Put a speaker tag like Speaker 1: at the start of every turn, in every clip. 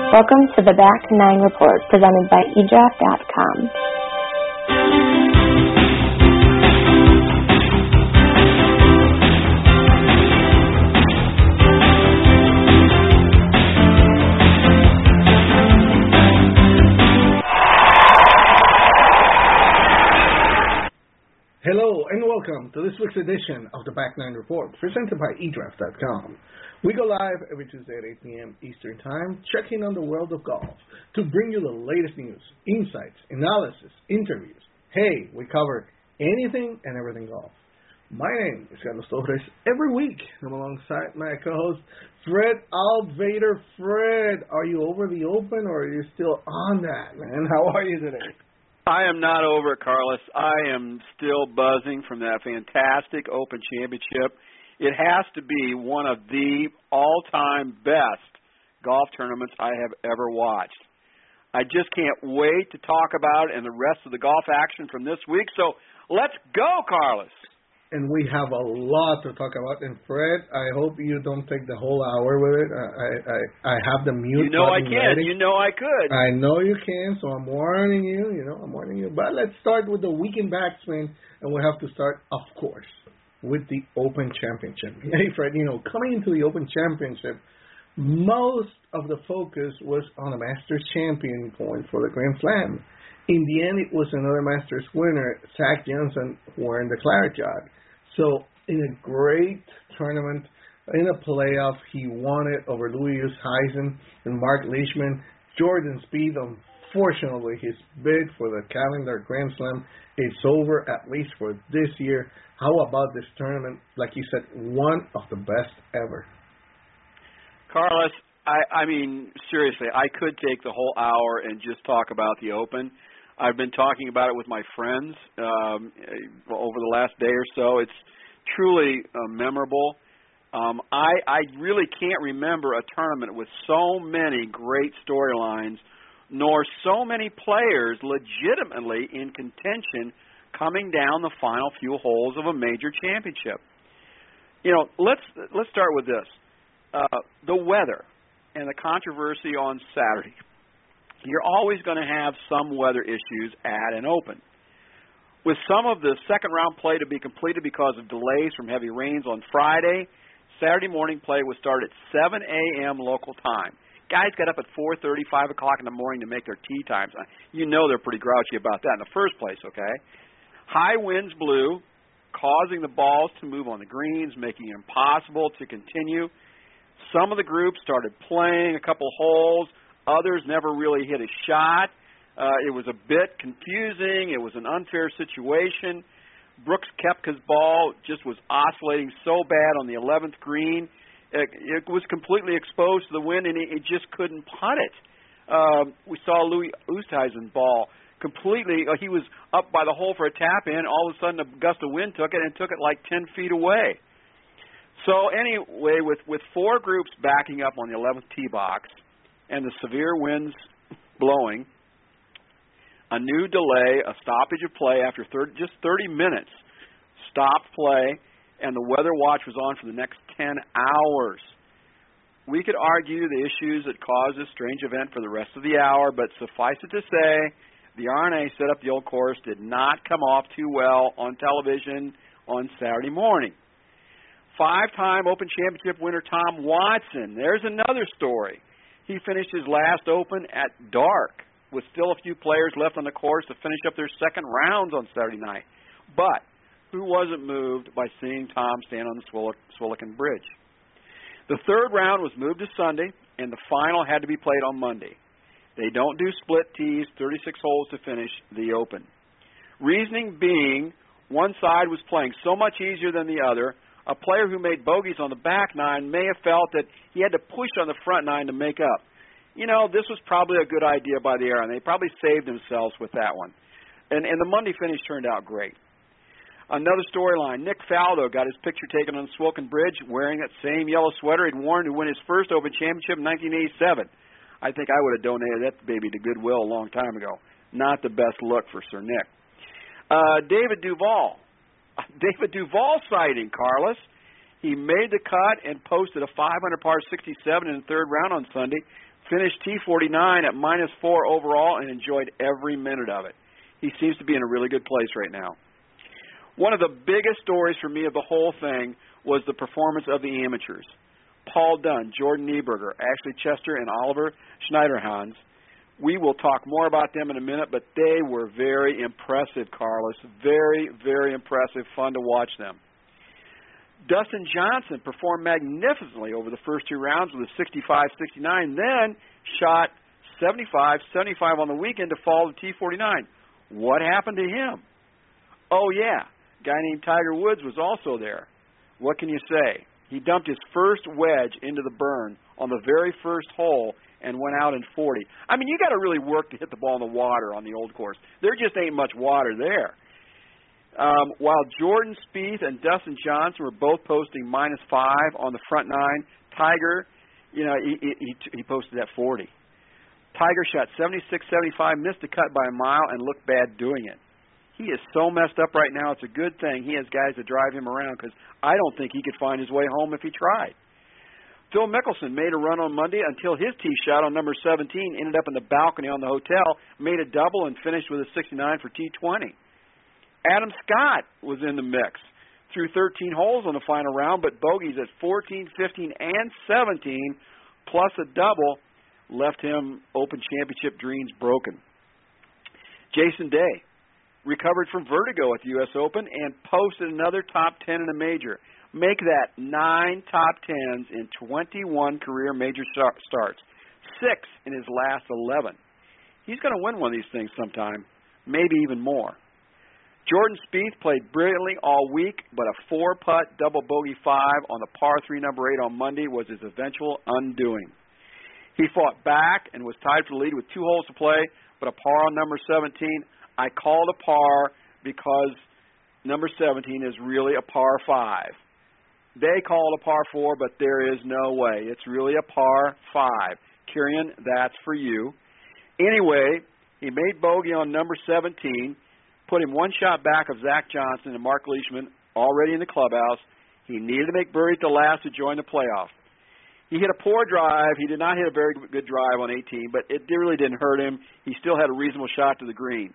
Speaker 1: Welcome to the Back Nine Report, presented by eDraft.com.
Speaker 2: Hello and welcome to this week's edition of the Back Nine Report, presented by eDraft.com. We go live every Tuesday at 8 p.m. Eastern Time, checking on the world of golf to bring you the latest news, insights, analysis, interviews. Hey, we cover anything and everything golf. My name is Carlos Torres. Every week, I'm alongside my co-host, Fred Alvader. Fred, are you over the Open or are you still on that, man? How are you today?
Speaker 3: I am not over it, Carlos. I am still buzzing from that fantastic Open Championship. It has to be one of the all-time best golf tournaments I have ever watched. I just can't wait to talk about it and the rest of the golf action from this week. So let's go, Carlos.
Speaker 2: And we have a lot to talk about. And Fred, I hope you don't take the whole hour with it. I have the mute
Speaker 3: button. You know I can.
Speaker 2: Ready.
Speaker 3: You know I could.
Speaker 2: I know you can, so I'm warning you. I'm warning you. But let's start with the weekend backswing, and we have to start, of course, with the Open Championship. Hey, Fred, coming into the Open Championship, most of the focus was on a Masters champion going for the Grand Slam. In the end, it was another Masters winner, Zach Johnson, wearing the Claret Jug. So, in a great tournament, in a playoff, he won it over Louis Oosthuizen and Mark Leishman. Jordan Spieth, unfortunately, his bid for the calendar Grand Slam is over, at least for this year. How about this tournament? Like you said, one of the best ever.
Speaker 3: Carlos, I mean, seriously, I could take the whole hour and just talk about the Open. I've been talking about it with my friends over the last day or so. It's truly memorable. I really can't remember a tournament with so many great storylines, nor so many players legitimately in contention coming down the final few holes of a major championship. Let's start with this. The weather and the controversy on Saturday. You're always going to have some weather issues at an Open. With some of the second-round play to be completed because of delays from heavy rains on Friday, Saturday morning play was started at 7 a.m. local time. Guys got up at 4:30, 5 o'clock in the morning to make their tee times. You know they're pretty grouchy about that in the first place, okay? High winds blew, causing the balls to move on the greens, making it impossible to continue. Some of the groups started playing a couple holes. Others never really hit a shot. It was a bit confusing. It was an unfair situation. Brooks Koepka's ball just was oscillating so bad on the 11th green. It was completely exposed to the wind, and it just couldn't putt it. We saw Louis Oosthuizen's ball completely. He was up by the hole for a tap-in. All of a sudden, a gust of wind took it and took it like 10 feet away. So anyway, with four groups backing up on the 11th tee box and the severe winds blowing, a new delay, a stoppage of play after just 30 minutes, stopped play, and the weather watch was on for the next 10 hours. We could argue the issues that caused this strange event for the rest of the hour, but suffice it to say, the R&A set up the old course did not come off too well on television on Saturday morning. Five-time Open Championship winner Tom Watson, there's another story. He finished his last Open at dark, with still a few players left on the course to finish up their second rounds on Saturday night. But who wasn't moved by seeing Tom stand on the Swillican Bridge? The third round was moved to Sunday, and the final had to be played on Monday. They don't do split tees, 36 holes to finish the Open. Reasoning being, one side was playing so much easier than the other. A player who made bogeys on the back nine may have felt that he had to push on the front nine to make up. This was probably a good idea by the air, and they probably saved themselves with that one. And the Monday finish turned out great. Another storyline, Nick Faldo got his picture taken on the Swillican Bridge wearing that same yellow sweater he'd worn to win his first Open Championship in 1987. I think I would have donated that baby to Goodwill a long time ago. Not the best look for Sir Nick. David Duval sighting, Carlos. He made the cut and posted a 500 par 67 in the third round on Sunday, Finished T49 at -4 overall and enjoyed every minute of it. He seems to be in a really good place right now. One of the biggest stories for me of the whole thing was the performance of the amateurs. Paul Dunn, Jordan Nieberger, Ashley Chester, and Oliver Schneiderhans. We will talk more about them in a minute, but they were very impressive, Carlos. Very, very impressive. Fun to watch them. Dustin Johnson performed magnificently over the first 2 rounds with a 65-69, then shot 75-75 on the weekend to fall to T49. What happened to him? Oh, yeah, a guy named Tiger Woods was also there. What can you say? He dumped his first wedge into the burn on the very first hole and went out in 40. I mean, you got to really work to hit the ball in the water on the old course. There just ain't much water there. While Jordan Spieth and Dustin Johnson were both posting -5 on the front 9, Tiger, he posted at 40. Tiger shot 76-75, missed the cut by a mile, and looked bad doing it. He is so messed up right now, it's a good thing he has guys to drive him around because I don't think he could find his way home if he tried. Phil Mickelson made a run on Monday until his tee shot on number 17 ended up in the balcony on the hotel, made a double, and finished with a 69 for T20. Adam Scott was in the mix through 13 holes on the final round, but bogeys at 14, 15, and 17, plus a double, left him Open Championship dreams broken. Jason Day recovered from vertigo at the U.S. Open and posted another top 10 in a major. Make that 9 top 10s in 21 career major starts, 6 in his last 11. He's going to win one of these things sometime, maybe even more. Jordan Spieth played brilliantly all week, but a 4-putt double bogey 5 on the par 3 number 8 on Monday was his eventual undoing. He fought back and was tied for the lead with 2 holes to play, but a par on number 17. I called a par because number 17 is really a par 5. They call it a par 4, but there is no way. It's really a par 5. Kieran, that's for you. Anyway, he made bogey on number 17, put him 1 shot back of Zach Johnson and Mark Leishman already in the clubhouse. He needed to make birdie at the last to join the playoff. He hit a poor drive. He did not hit a very good drive on 18, but it really didn't hurt him. He still had a reasonable shot to the green.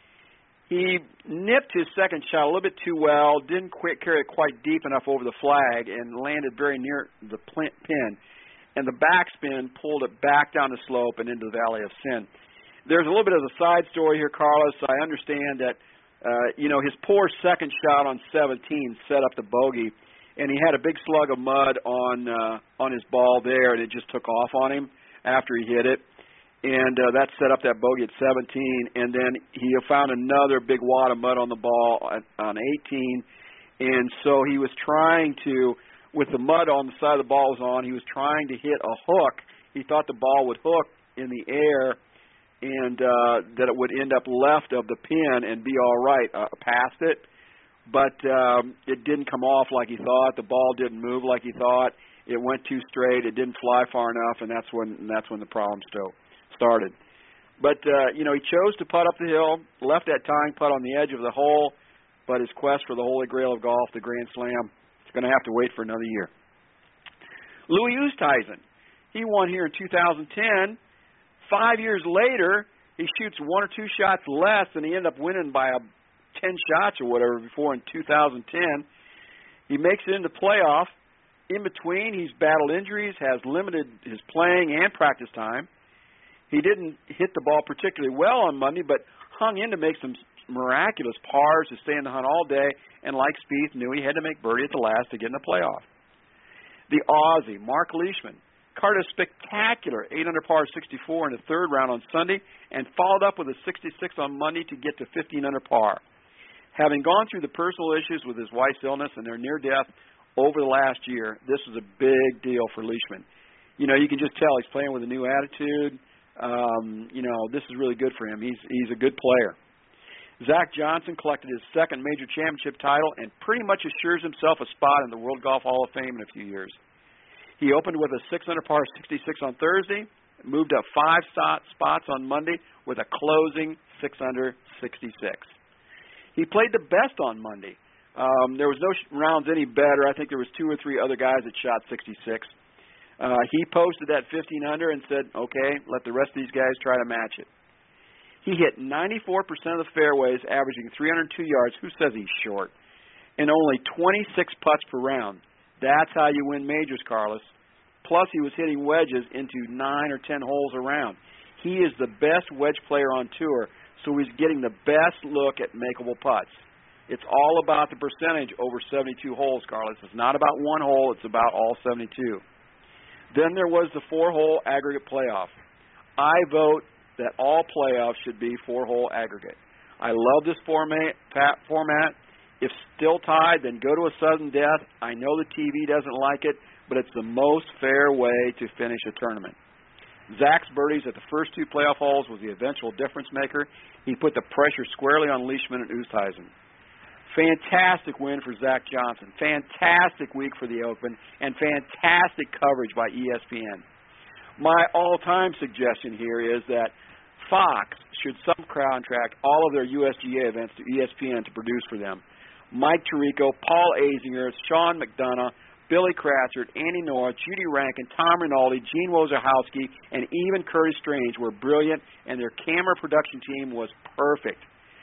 Speaker 3: He nipped his second shot a little bit too well, didn't carry it quite deep enough over the flag, and landed very near the pin. And the backspin pulled it back down the slope and into the Valley of Sin. There's a little bit of a side story here, Carlos. I understand that, his poor second shot on 17 set up the bogey, and he had a big slug of mud on his ball there, and it just took off on him after he hit it. And that set up that bogey at 17, and then he found another big wad of mud on the ball on 18, and so he was trying to, with the mud on the side of the ball was on, he was trying to hit a hook. He thought the ball would hook in the air and that it would end up left of the pin and be all right past it, but it didn't come off like he thought. The ball didn't move like he thought. It went too straight. It didn't fly far enough, and that's when the problem started. But, he chose to putt up the hill, left that tying putt on the edge of the hole, but his quest for the Holy Grail of golf, the Grand Slam, is going to have to wait for another year. Louis Oosthuizen, he won here in 2010. 5 years later, he shoots 1 or 2 shots less, and he ended up winning by 10 shots or whatever before in 2010. He makes it into playoff. In between, he's battled injuries, has limited his playing and practice time. He didn't hit the ball particularly well on Monday, but hung in to make some miraculous pars to stay in the hunt all day, and like Spieth, knew he had to make birdie at the last to get in the playoff. The Aussie, Mark Leishman, carded a spectacular 8-under par 64 in the 3rd round on Sunday and followed up with a 66 on Monday to get to 15-under par. Having gone through the personal issues with his wife's illness and their near death over the last year, this was a big deal for Leishman. You can just tell he's playing with a new attitude. This is really good for him. He's a good player. Zach Johnson collected his 2nd major championship title and pretty much assures himself a spot in the World Golf Hall of Fame in a few years. He opened with a 6-under par 66 on Thursday, moved up 5 spots on Monday with a closing 6-under 66. He played the best on Monday. There was no rounds any better. I think there was 2 or 3 other guys that shot 66. He posted that 15 under and said, okay, let the rest of these guys try to match it. He hit 94% of the fairways, averaging 302 yards. Who says he's short? And only 26 putts per round. That's how you win majors, Carlos. Plus, he was hitting wedges into 9 or 10 holes around. He is the best wedge player on tour, so he's getting the best look at makeable putts. It's all about the percentage over 72 holes, Carlos. It's not about one hole. It's about all 72. Then there was the 4-hole aggregate playoff. I vote that all playoffs should be 4-hole aggregate. I love this format. If still tied, then go to a sudden death. I know the TV doesn't like it, but it's the most fair way to finish a tournament. Zach's birdies at the first 2 playoff holes was the eventual difference maker. He put the pressure squarely on Leishman and Oosthuizen. Fantastic win for Zach Johnson. Fantastic week for the Open, and fantastic coverage by ESPN. My all-time suggestion here is that Fox should subcontract all of their USGA events to ESPN to produce for them. Mike Tirico, Paul Azinger, Sean McDonough, Billy Cratchit, Andy North, Judy Rankin, Tom Rinaldi, Gene Wojciechowski, and even Curtis Strange were brilliant, and their camera production team was perfect.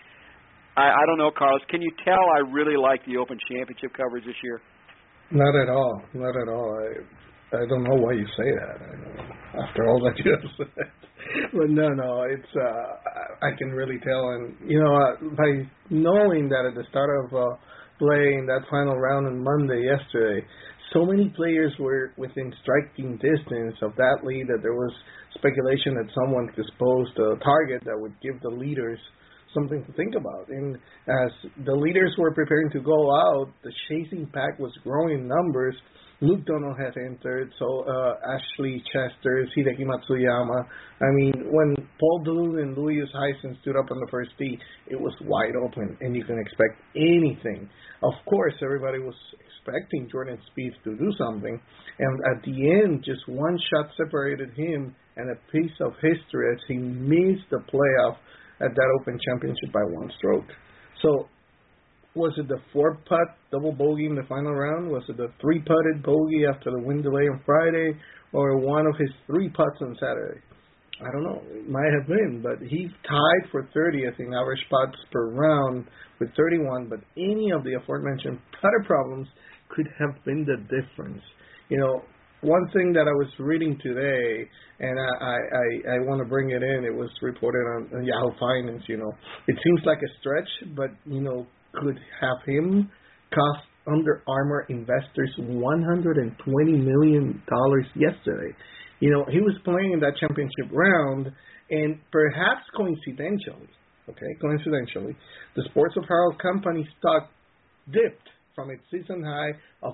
Speaker 3: I don't know, Carlos. Can you tell I really like the Open Championship coverage this year?
Speaker 2: Not at all. Not at all. I don't know why you say that. After all that you have said, but no. It's I can really tell, and by knowing that at the start of playing that final round on Monday yesterday, so many players were within striking distance of that lead that there was speculation that someone disposed a target that would give the leaders something to think about. And as the leaders were preparing to go out, the chasing pack was growing in numbers. Luke Donald had entered, so Ashley Chester, Hideki Matsuyama. I mean, when Paul Dillon and Louis Oosthuizen stood up on the first tee, it was wide open, and you can expect anything. Of course, everybody was expecting Jordan Spieth to do something, and at the end, just one shot separated him and a piece of history as he missed the playoff at that Open Championship by 1 stroke. So, was it the 4-putt double bogey in the final round? Was it the 3-putted bogey after the wind delay on Friday? Or one of his 3 putts on Saturday? I don't know. It might have been, but he tied for 30th in average putts per round with 31, but any of the aforementioned putter problems could have been the difference. One thing that I was reading today, and I want to bring it in, it was reported on Yahoo Finance, It seems like a stretch, but, could have him cost Under Armour investors $120 million yesterday. He was playing in that championship round, and perhaps coincidentally, the Sports Apparel Company stock dipped from its season high of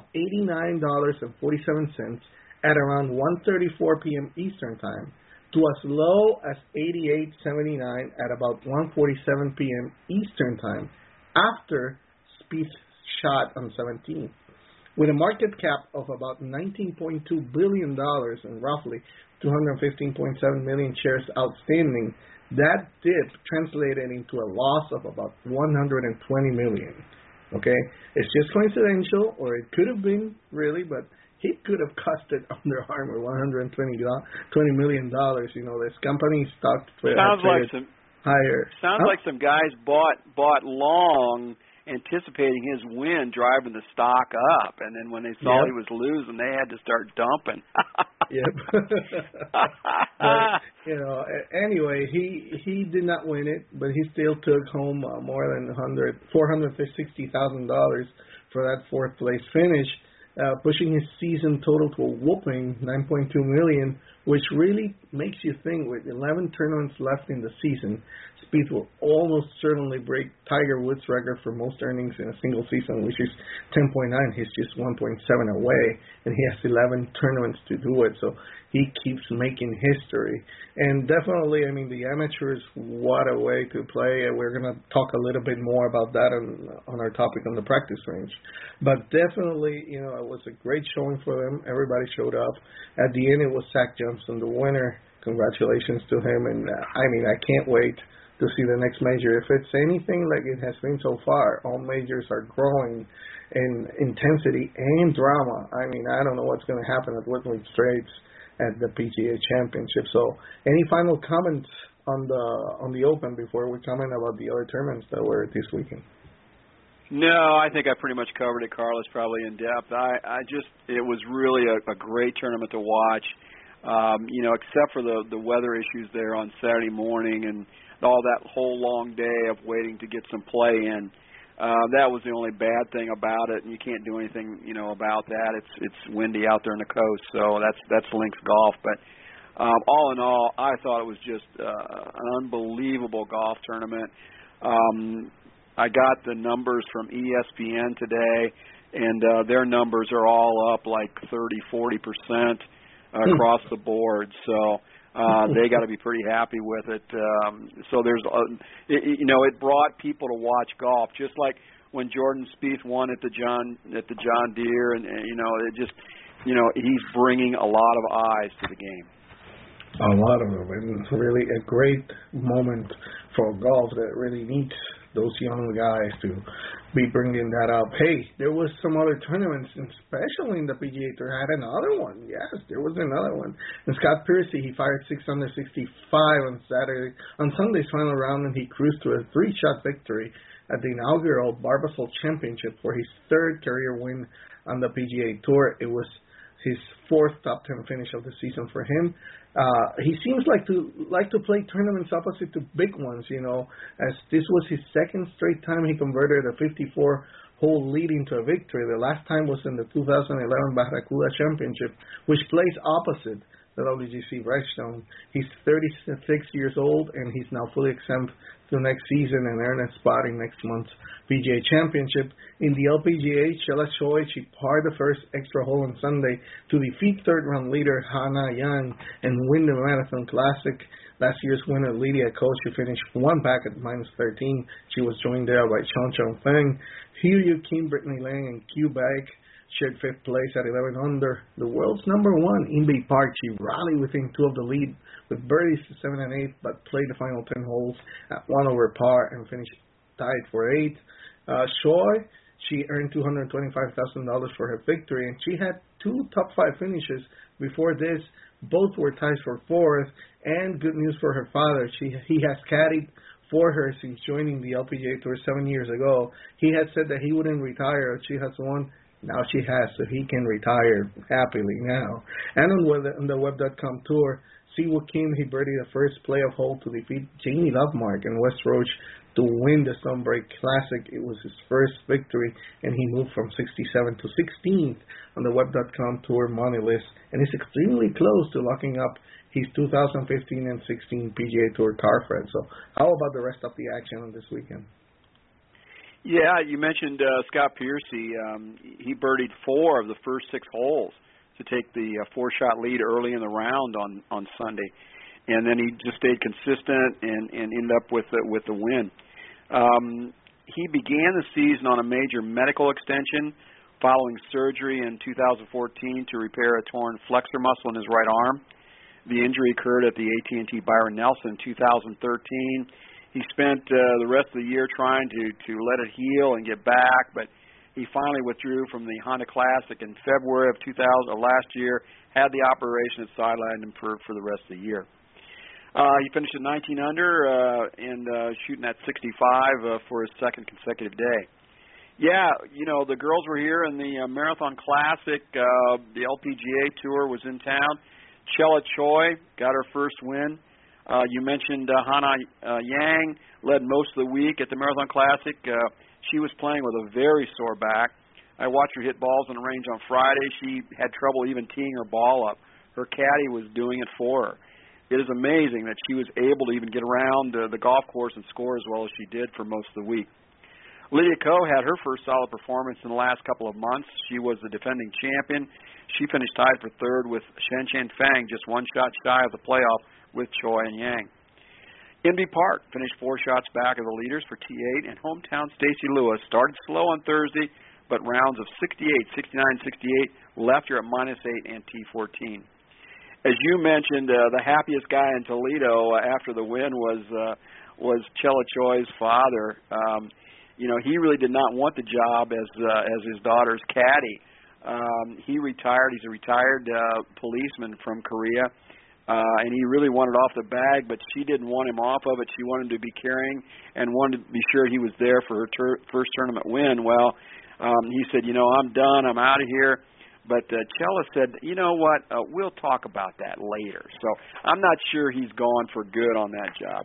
Speaker 2: $89.47 at around 1:34 p.m. Eastern Time to as low as $88.79 at about 1:47 p.m. Eastern Time after Spieth's shot on 17th. With a market cap of about $19.2 billion and roughly 215.7 million shares outstanding, that dip translated into a loss of about $120 million. Okay? It's just coincidental, or it could have been, really, but he could have costed Under Armour $120 million. This company stock higher.
Speaker 3: Sounds like some guys bought long, anticipating his win, driving the stock up, and then when they saw he was losing, they had to start dumping.
Speaker 2: Anyway, he did not win it, but he still took home more than $460,000 for that 4th place finish, pushing his season total to a whopping $9.2 million, which really makes you think with 11 tournaments left in the season, Spieth will almost certainly break Tiger Woods' record for most earnings in a single season, which is 10.9. He's just 1.7 away, and he has 11 tournaments to do it. So he keeps making history. And definitely, the amateurs, what a way to play. We're going to talk a little bit more about that on our topic on the practice range. But definitely, it was a great showing for them. Everybody showed up. At the end, it was Zach Johnson, the winner. Congratulations to him. And, I can't wait to see the next major. If it's anything like it has been so far, all majors are growing in intensity and drama. I mean, I don't know what's going to happen at Whitney Straits at the PGA Championship. So, any final comments on the Open before we comment about the other tournaments that were this weekend?
Speaker 3: No, I think I pretty much covered it, Carlos, probably in depth. It was really a great tournament to watch. Except for the weather issues there on Saturday morning and all that whole long day of waiting to get some play in. That was the only bad thing about it, and you can't do anything, about that. It's windy out there on the coast, so that's links golf. But all in all, I thought it was just an unbelievable golf tournament. I got the numbers from ESPN today, and their numbers are all up like 30-40%. Across the board, so they got to be pretty happy with it. So there's, it brought people to watch golf, just like when Jordan Spieth won at the John Deere, and it just, he's bringing a lot of eyes to the game.
Speaker 2: A lot of them, and it's really a great moment for golf that really needs those young guys to be bringing that up. Hey, there was some other tournaments, especially in the PGA Tour. Had another one. Yes, there was another one. And Scott Piercy, he fired 6 under 65 on Sunday's final round, and he cruised to a 3-shot victory at the inaugural Barbasol Championship for his 3rd career win on the PGA Tour. It was his 4th top 10 finish of the season for him. He seems like to play tournaments opposite to big ones, as this was his 2nd straight time he converted a 54-hole lead into a victory. The last time was in the 2011 Barracuda Championship, which plays opposite the WGC Redstone. He's 36 years old, and he's now fully exempt to next season and earn a spot in next month's PGA Championship. In the LPGA, Shella Choi, she parred the first extra hole on Sunday to defeat third-round leader Hana Yang and win the Marathon Classic. Last year's winner, Lydia Ko, she finished 1 back at -13. She was joined there by Chong Chong Feng. Hugh Yu Kim, Brittany Lang, and Q Bag shared 5th place at 11 under. The world's number 1, Inbee Park, she rallied within 2 of the lead with birdies to 7 and 8, but played the final 10 holes at 1 over par and finished tied for 8. Choi, she earned $225,000 for her victory, and she had 2 top 5 finishes before this. Both were ties for 4th, and good news for her father. He has caddied for her since joining the LPGA Tour 7 years ago. He had said that he wouldn't retire if she has won. Now she has, so he can retire happily now. And on the Web.com Tour, Siwoo Kim, he birdied the first playoff hole to defeat Jamie Lovemark and Wes Roach to win the Stonebreak Classic. It was his first victory, and he moved from 67 to 16th on the Web.com Tour money list, and is extremely close to locking up his 2015 and 16 PGA Tour car friend. So how about the rest of the action on this weekend?
Speaker 3: Yeah, you mentioned Scott Piercy. He birdied 4 of the first 6 holes to take the 4-shot lead early in the round on Sunday, and then he just stayed consistent and ended up with the win. He began the season on a major medical extension following surgery in 2014 to repair a torn flexor muscle in his right arm. The injury occurred at the AT&T Byron Nelson in 2013. He spent the rest of the year trying to let it heal and get back, but he finally withdrew from the Honda Classic in February of last year, had the operation that sidelined him for the rest of the year. He finished at 19 under and shooting at 65 for his 2nd consecutive day. Yeah, the girls were here in the Marathon Classic. The LPGA Tour was in town. Shella Choi got her first win. You mentioned Hana Yang led most of the week at the Marathon Classic. She was playing with a very sore back. I watched her hit balls on the range on Friday. She had trouble even teeing her ball up. Her caddy was doing it for her. It is amazing that she was able to even get around the golf course and score as well as she did for most of the week. Lydia Ko had her first solid performance in the last couple of months. She was the defending champion. She finished tied for 3rd with Shen Fang, just 1 shot shy of the playoff with Choi and Yang. Inbee Park finished 4 shots back of the leaders for T8, and hometown Stacey Lewis started slow on Thursday, but rounds of 68, 69, 68 left her at -8 and T14. As you mentioned, the happiest guy in Toledo after the win was was Chella Choi's father. He really did not want the job as his daughter's caddy. He retired. He's a retired policeman from Korea, and he really wanted off the bag, but she didn't want him off of it. She wanted him to be carrying and wanted to be sure he was there for her first tournament win. Well, he said, I'm done. I'm out of here. But Chella said, you know what, we'll talk about that later. So I'm not sure he's gone for good on that job.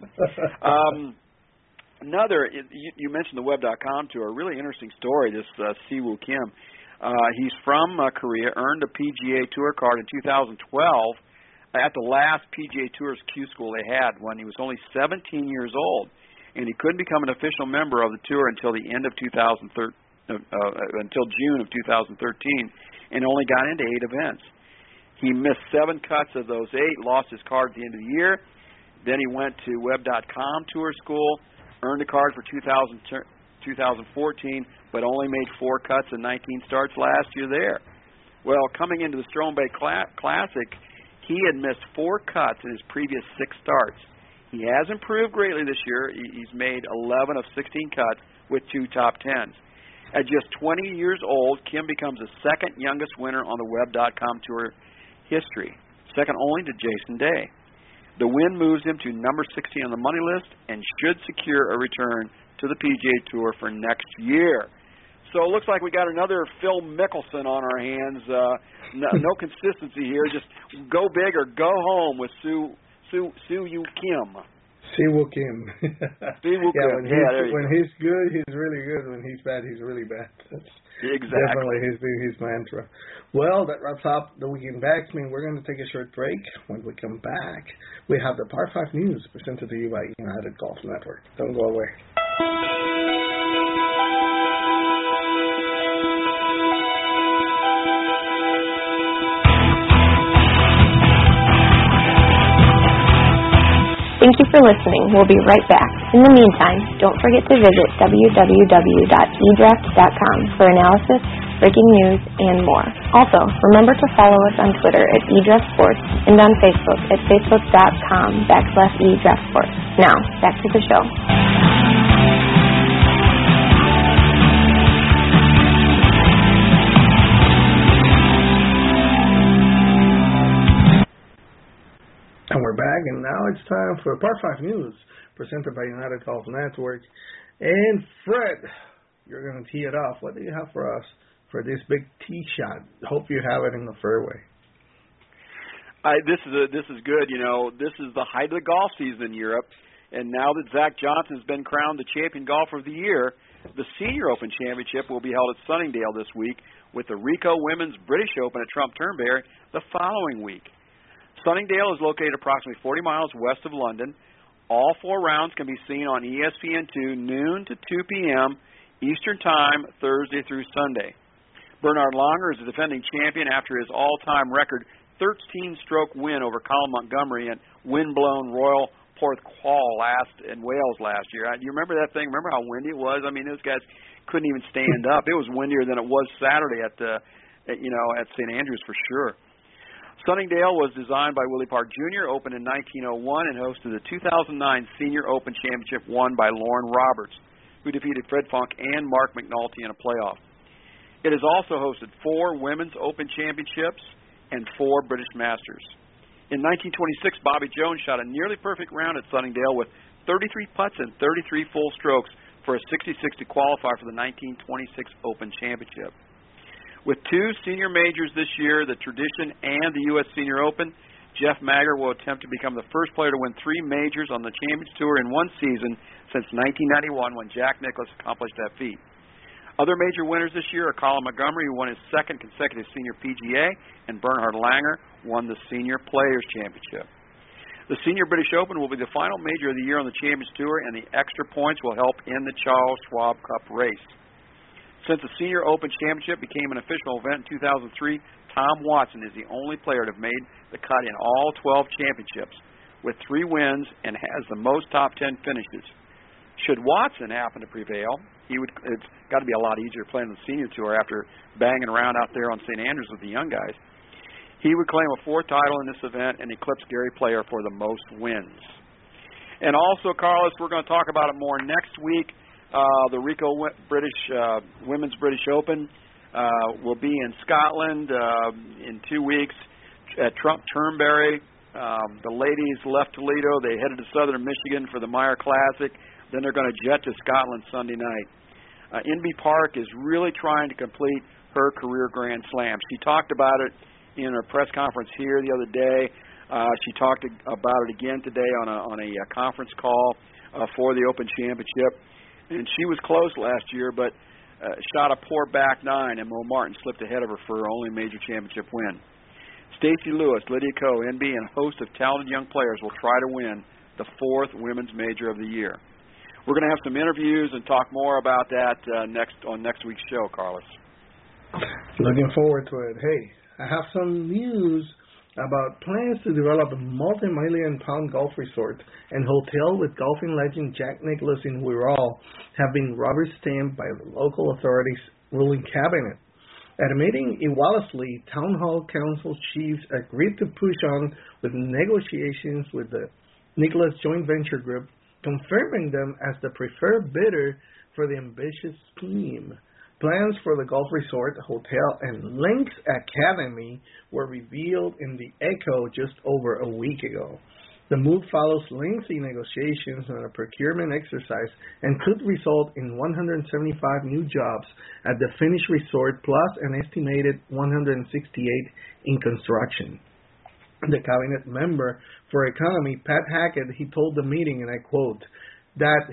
Speaker 3: You mentioned the Web.com tour, a really interesting story, this Siwoo Kim. He's from Korea, earned a PGA Tour card in 2012 at the last PGA Tour's Q school they had when he was only 17 years old. And he couldn't become an official member of the tour until the end of until June of 2013, and only got into 8 events. He missed 7 cuts of those 8, lost his card at the end of the year. Then he went to Web.com Tour School, earned a card for 2014, but only made 4 cuts and 19 starts last year there. Well, coming into the Strohm Bay Classic, he had missed 4 cuts in his previous 6 starts. He has improved greatly this year. He's made 11 of 16 cuts with 2 top 10s. At just 20 years old, Kim becomes the second youngest winner on the Web.com Tour history, second only to Jason Day. The win moves him to number 60 on the money list and should secure a return to the PGA Tour for next year. So it looks like we got another Phil Mickelson on our hands. No consistency here. Just go big or go home with Siwoo Kim.
Speaker 2: Siwoo Kim.
Speaker 3: Siwoo Kim.
Speaker 2: When he's good, he's really good. When he's bad, he's really bad. That's definitely his mantra. Well, that wraps up the Weekend Backswing. We're going to take a short break. When we come back, we have the Par 5 News presented to you by United Golf Network. Don't go away.
Speaker 1: Thank you for listening. We'll be right back. In the meantime, don't forget to visit www.edraft.com for analysis, breaking news, and more. Also, remember to follow us on Twitter at eDraftSports and on Facebook at facebook.com/eDraftSports. Now, back to the show.
Speaker 2: And we're back, and now it's time for Par 5 News, presented by United Golf Network. And Fred, you're going to tee it off. What do you have for us for this big tee shot? Hope you have it in the fairway.
Speaker 3: This is good. This is the height of the golf season in Europe, and now that Zach Johnson has been crowned the champion golfer of the year, the Senior Open Championship will be held at Sunningdale this week, with the Ricoh Women's British Open at Trump Turnberry the following week. Sunningdale is located approximately 40 miles west of London. All 4 rounds can be seen on ESPN2 noon to 2 p.m. Eastern Time, Thursday through Sunday. Bernhard Langer is the defending champion after his all-time record 13-stroke win over Colin Montgomery at wind-blown Royal Porthcawl in Wales last year. Do you remember that thing? Remember how windy it was? I mean, those guys couldn't even stand up. It was windier than it was Saturday at St. Andrews for sure. Sunningdale was designed by Willie Park Jr., opened in 1901, and hosted the 2009 Senior Open Championship won by Lauren Roberts, who defeated Fred Funk and Mark McNulty in a playoff. It has also hosted 4 Women's Open Championships and 4 British Masters. In 1926, Bobby Jones shot a nearly perfect round at Sunningdale with 33 putts and 33 full strokes for a 60-60 qualifier for the 1926 Open Championship. With 2 senior majors this year, the Tradition and the U.S. Senior Open, Jeff Magger will attempt to become the first player to win 3 majors on the Champions Tour in one season since 1991 when Jack Nicklaus accomplished that feat. Other major winners this year are Colin Montgomery, who won his 2nd consecutive Senior PGA, and Bernhard Langer won the Senior Players Championship. The Senior British Open will be the final major of the year on the Champions Tour, and the extra points will help in the Charles Schwab Cup race. Since the Senior Open Championship became an official event in 2003, Tom Watson is the only player to have made the cut in all 12 championships, with 3 wins and has the most top 10 finishes. Should Watson happen to prevail, it's got to be a lot easier playing the Senior Tour after banging around out there on St. Andrews with the young guys. He would claim a 4th title in this event and eclipse Gary Player for the most wins. And also, Carlos, we're going to talk about it more next week. The Rico Women's British Open will be in Scotland in 2 weeks at Trump Turnberry. The ladies left Toledo. They headed to southern Michigan for the Meyer Classic. Then they're going to jet to Scotland Sunday night. Inbee Park is really trying to complete her career Grand Slam. She talked about it in her press conference here the other day. She talked about it again today on a conference call for the Open Championship. And she was close last year, but shot a poor back nine, and Mo Martin slipped ahead of her for her only major championship win. Stacey Lewis, Lydia Ko, Inbee, and a host of talented young players will try to win the 4th Women's Major of the year. We're going to have some interviews and talk more about that on next week's show, Carlos.
Speaker 2: Looking forward to it. Hey, I have some news about plans to develop a multi-million-pound golf resort and hotel with golfing legend Jack Nicklaus in Wirral have been rubber-stamped by the local authorities' ruling cabinet. At a meeting in Wellesley, Town Hall Council chiefs agreed to push on with negotiations with the Nicklaus Joint Venture Group, confirming them as the preferred bidder for the ambitious scheme. Plans for the golf resort, hotel, and Links Academy were revealed in the Echo just over a week ago. The move follows lengthy negotiations and a procurement exercise and could result in 175 new jobs at the Finnish resort, plus an estimated 168 in construction. The cabinet member for economy, Pat Hackett, he told the meeting, and I quote, that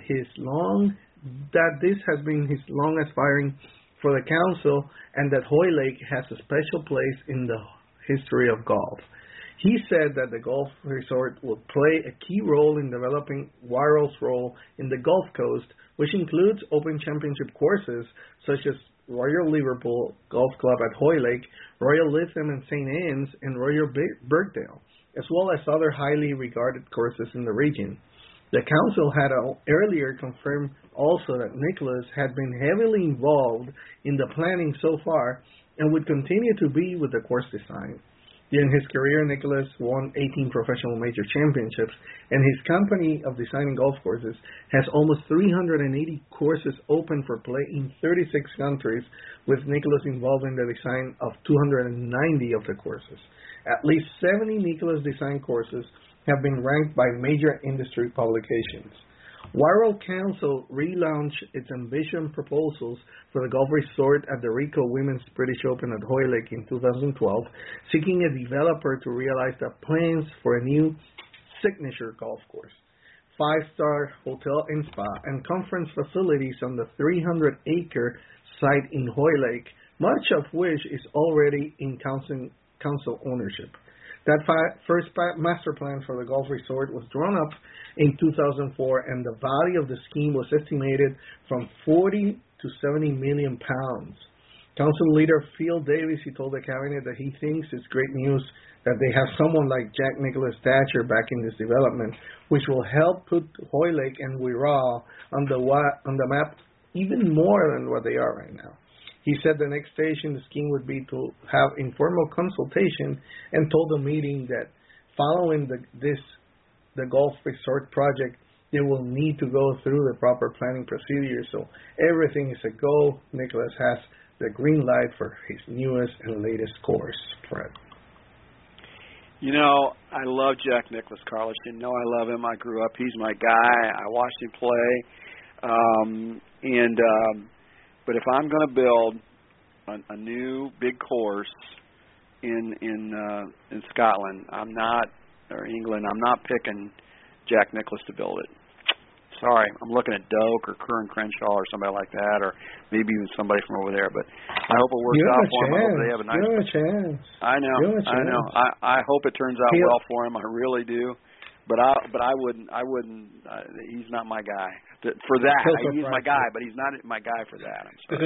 Speaker 2: this has been his long aspiring for the council, and that Hoylake has a special place in the history of golf. He said that the golf resort will play a key role in developing Wirral's role in the Gulf Coast, which includes Open Championship courses such as Royal Liverpool Golf Club at Hoylake, Royal Lytham and St. Anne's, and Royal Birkdale, as well as other highly regarded courses in the region. The council had earlier confirmed also that Nicklaus had been heavily involved in the planning so far and would continue to be with the course design. During his career, Nicklaus won 18 professional major championships, and his company of designing golf courses has almost 380 courses open for play in 36 countries, with Nicklaus involved in the design of 290 of the courses. At least 70 Nicklaus design courses have been ranked by major industry publications. Wirral Council relaunched its ambition proposals for the golf resort at the Rico Women's British Open at Hoylake in 2012, seeking a developer to realize the plans for a new signature golf course, 5-star hotel and spa, and conference facilities on the 300-acre site in Hoylake, much of which is already in council ownership. That first master plan for the golf resort was drawn up in 2004, and the value of the scheme was estimated from 40 to 70 million pounds. Council leader Phil Davis, he told the cabinet that he thinks it's great news that they have someone like Jack Nicklaus Thatcher back in this development, which will help put Hoylake and Wirral on the map even more than what they are right now. He said the next stage in the scheme would be to have informal consultation, and told the meeting that following the golf resort project, they will need to go through the proper planning procedure. So everything is a go. Nicklaus has the green light for his newest and latest course, Fred.
Speaker 3: You know, I love Jack Nicklaus, Carlos. You know I love him. I grew up. He's my guy. I watched him play. But if I'm going to build a new big course in Scotland, or England, I'm not picking Jack Nicklaus to build it. Sorry, I'm looking at Doak or Curran Crenshaw or somebody like that, or maybe even somebody from over there. But I hope it works out for him. I hope they have a nice.
Speaker 2: Give him a chance.
Speaker 3: I know. I hope it turns out well for him. I really do. But I wouldn't. He's not my guy for that. He's my guy, but he's not my guy for that. I'm sorry.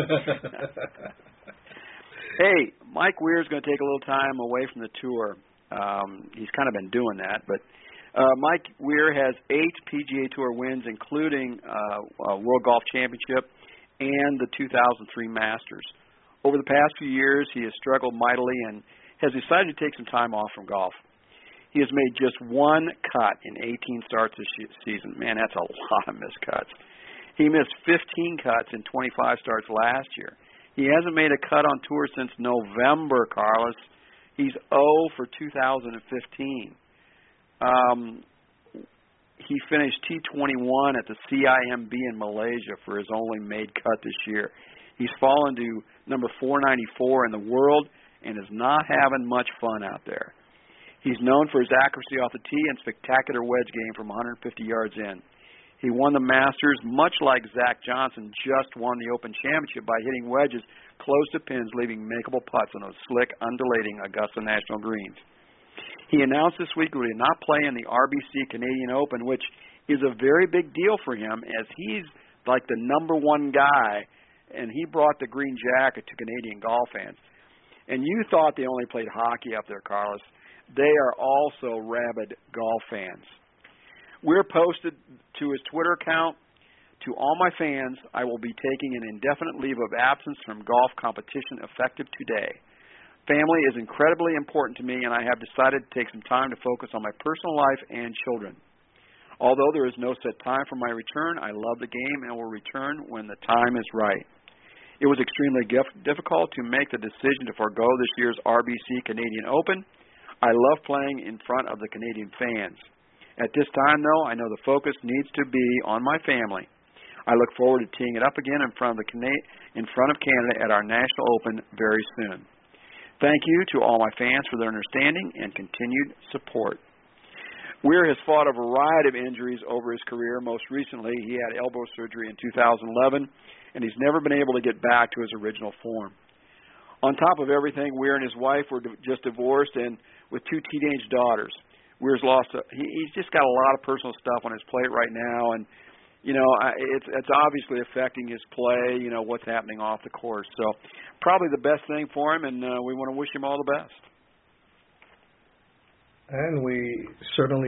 Speaker 3: Hey, Mike Weir's going to take a little time away from the tour. He's kind of been doing that, but Mike Weir has 8 PGA Tour wins, including World Golf Championship and the 2003 Masters. Over the past few years, he has struggled mightily and has decided to take some time off from golf. He has made just one cut in 18 starts this season. Man, that's a lot of missed cuts. He missed 15 cuts in 25 starts last year. He hasn't made a cut on tour since November, Carlos. He's 0 for 2015. He finished T21 at the CIMB in Malaysia for his only made cut this year. He's fallen to number 494 in the world and is not having much fun out there. He's known for his accuracy off the tee and spectacular wedge game from 150 yards in. He won the Masters, much like Zach Johnson just won the Open Championship by hitting wedges close to pins, leaving makeable putts on those slick, undulating Augusta National greens. He announced this week that he would not play in the RBC Canadian Open, which is a very big deal for him as he's like the number one guy, and he brought the green jacket to Canadian golf fans. And you thought they only played hockey up there, Carlos. They are also rabid golf fans. We're posted to his Twitter account. To all my fans, I will be taking an indefinite leave of absence from golf competition effective today. Family is incredibly important to me, and I have decided to take some time to focus on my personal life and children. Although there is no set time for my return, I love the game and will return when the time is right. It was extremely difficult to make the decision to forego this year's RBC Canadian Open. I love playing in front of the Canadian fans. At this time, though, I know the focus needs to be on my family. I look forward to teeing it up again in front of Canada at our National Open very soon. Thank you to all my fans for their understanding and continued support. Weir has fought a variety of injuries over his career. Most recently, he had elbow surgery in 2011, and he's never been able to get back to his original form. On top of everything, Weir and his wife were just divorced and with 2 teenage daughters. Weir's he's just got a lot of personal stuff on his plate right now, and it's obviously affecting his play. What's happening off the course. So probably the best thing for him, and we want to wish him all the best.
Speaker 2: And we certainly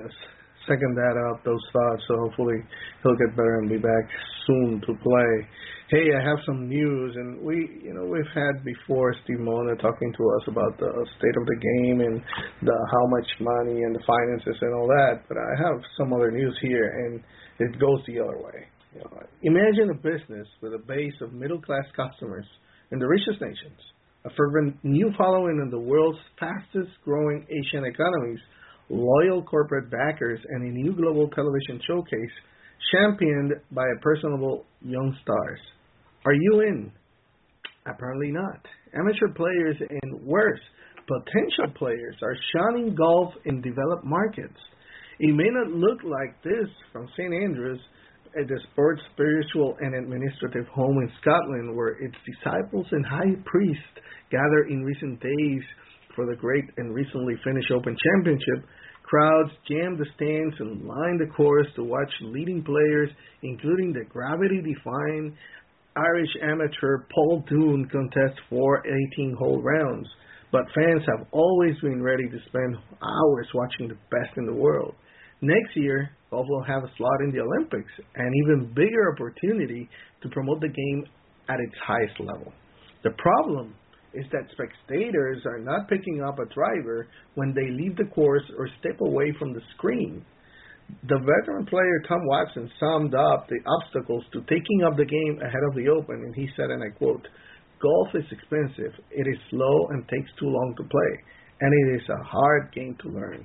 Speaker 2: second that up, those thoughts. So hopefully he'll get better and be back soon to play. Hey, I have some news, and we've had before Steve Mona talking to us about the state of the game and how much money and the finances and all that. But I have some other news here, and it goes the other way. Imagine a business with a base of middle-class customers in the richest nations, a fervent new following in the world's fastest-growing Asian economies, loyal corporate backers, and a new global television showcase championed by personable young stars. Are you in? Apparently not. Amateur players and worse, potential players are shunning golf in developed markets. It may not look like this from St. Andrews, the sports, spiritual, and administrative home in Scotland, where its disciples and high priests gather in recent days for the great and recently finished Open Championship. Crowds jam the stands and line the course to watch leading players, including the gravity-defying Irish amateur Paul Doon contest 4 18-hole rounds. But fans have always been ready to spend hours watching the best in the world. Next year, golf will have a slot in the Olympics, an even bigger opportunity to promote the game at its highest level. The problem is that spectators are not picking up a driver when they leave the course or step away from the screen. The veteran player Tom Watson summed up the obstacles to taking up the game ahead of the Open, and he said, and I quote, "Golf is expensive, it is slow and takes too long to play, and it is a hard game to learn."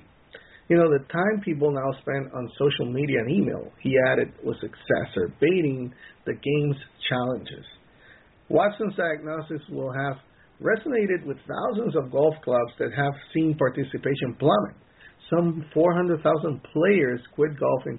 Speaker 2: The time people now spend on social media and email, he added, was exacerbating the game's challenges. Watson's diagnosis will have resonated with thousands of golf clubs that have seen participation plummet. Some 400,000 players quit golf in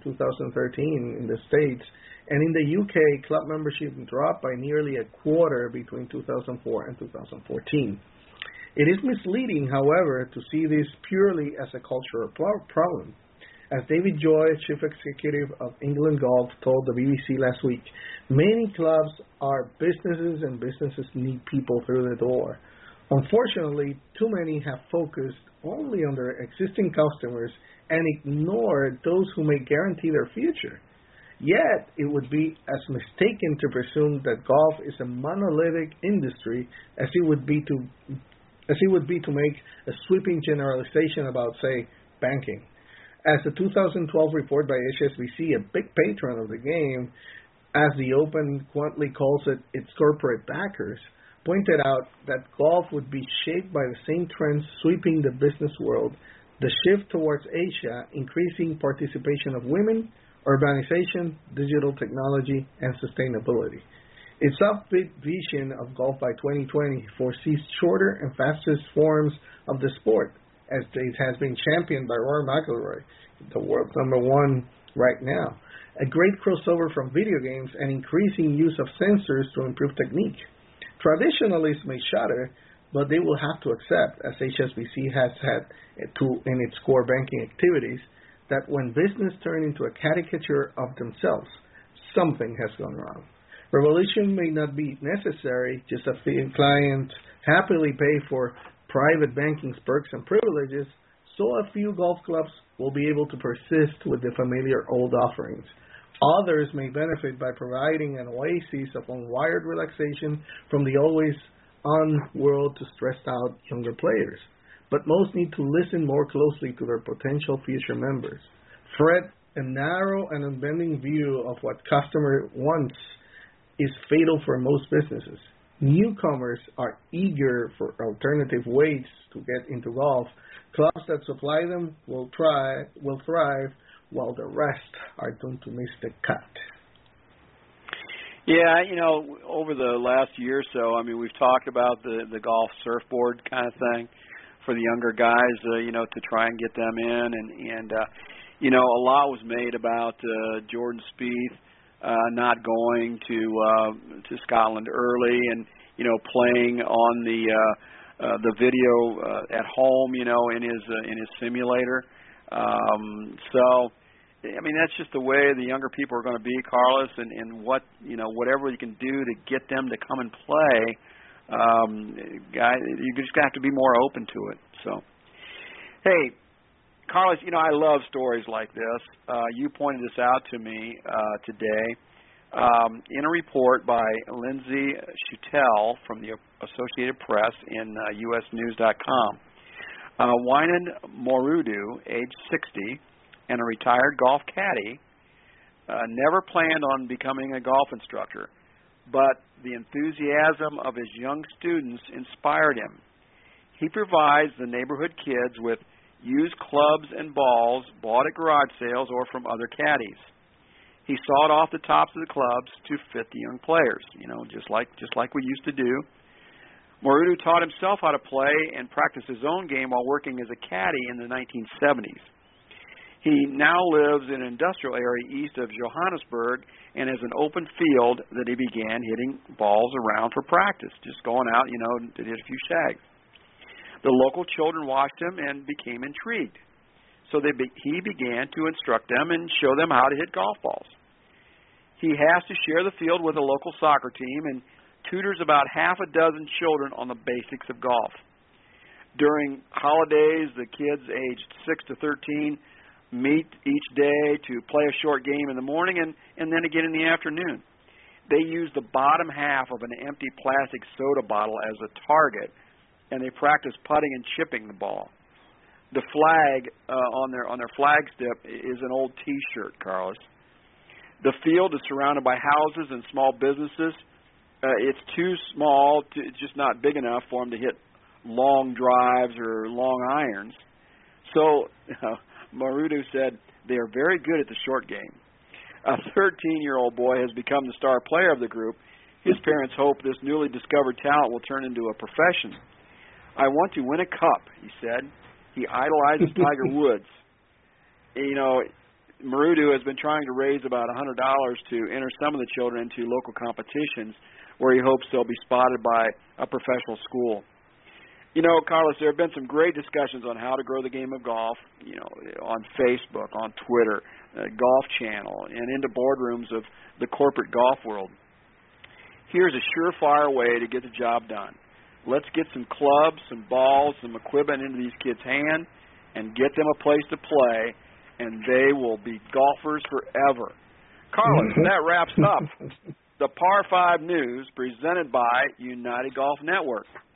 Speaker 2: 2013 in the States, and in the UK, club membership dropped by nearly a quarter between 2004 and 2014. It is misleading, however, to see this purely as a cultural problem. As David Joy, chief executive of England Golf, told the BBC last week, many clubs are businesses and businesses need people through the door. Unfortunately, too many have focused only on their existing customers and ignored those who may guarantee their future. Yet, it would be as mistaken to presume that golf is a monolithic industry as it would be to make a sweeping generalization about, say, banking. As a 2012 report by HSBC, a big patron of the game, as the Open quaintly calls it, its corporate backers, pointed out that golf would be shaped by the same trends sweeping the business world: the shift towards Asia, increasing participation of women, urbanization, digital technology, and sustainability. Its upbeat vision of golf by 2020 foresees shorter and faster forms of the sport, as it has been championed by Rory McIlroy, the world's #1 right now. A great crossover from video games and increasing use of sensors to improve technique. Traditionalists may shudder, but they will have to accept, as HSBC has had in its core banking activities, that when business turn into a caricature of themselves, something has gone wrong. Revolution may not be necessary, just a few clients happily pay for private banking's perks and privileges, so a few golf clubs will be able to persist with the familiar old offerings. Others may benefit by providing an oasis of unwired relaxation from the always-on world to stressed-out younger players. But most need to listen more closely to their potential future members. Fred, a narrow and unbending view of what customer wants is fatal for most businesses. Newcomers are eager for alternative ways to get into golf. Clubs that supply them will thrive, while the rest are doomed to miss the cut.
Speaker 3: Yeah, over the last year or so, we've talked about the golf surfboard kind of thing for the younger guys, to try and get them in, and a lot was made about Jordan Spieth not going to Scotland early, and playing on the video at home, in his simulator. So, that's just the way the younger people are going to be, Carlos, and whatever you can do to get them to come and play, you just have to be more open to it. So, hey, Carlos, I love stories like this. You pointed this out to me today in a report by Lindsay Schutel from the Associated Press in usnews.com. Wynan Morudu, age 60, and a retired golf caddy, never planned on becoming a golf instructor, but the enthusiasm of his young students inspired him. He provides the neighborhood kids with used clubs and balls bought at garage sales or from other caddies. He sawed off the tops of the clubs to fit the young players, just like we used to do. Morudu taught himself how to play and practice his own game while working as a caddy in the 1970s. He now lives in an industrial area east of Johannesburg and has an open field that he began hitting balls around for practice, just going out, to hit a few shags. The local children watched him and became intrigued. So he began to instruct them and show them how to hit golf balls. He has to share the field with a local soccer team and tutors about half a dozen children on the basics of golf. During holidays, the kids aged 6 to 13 meet each day to play a short game in the morning and then again in the afternoon. They use the bottom half of an empty plastic soda bottle as a target, and they practice putting and chipping the ball. The flag on their flag stip is an old T-shirt, Carlos. The field is surrounded by houses and small businesses. It's too small, it's just not big enough for them to hit long drives or long irons. So Morudu said they are very good at the short game. A 13-year-old boy has become the star player of the group. His parents hope this newly discovered talent will turn into a profession. I want to win a cup, he said. He idolizes Tiger Woods. Morudu has been trying to raise about $100 to enter some of the children into local competitions where he hopes they'll be spotted by a professional school. Carlos, there have been some great discussions on how to grow the game of golf, on Facebook, on Twitter, Golf Channel, and into boardrooms of the corporate golf world. Here's a surefire way to get the job done. Let's get some clubs, some balls, some equipment into these kids' hands and get them a place to play, and they will be golfers forever. Carlos, that wraps up the Par 5 News presented by United Golf Network.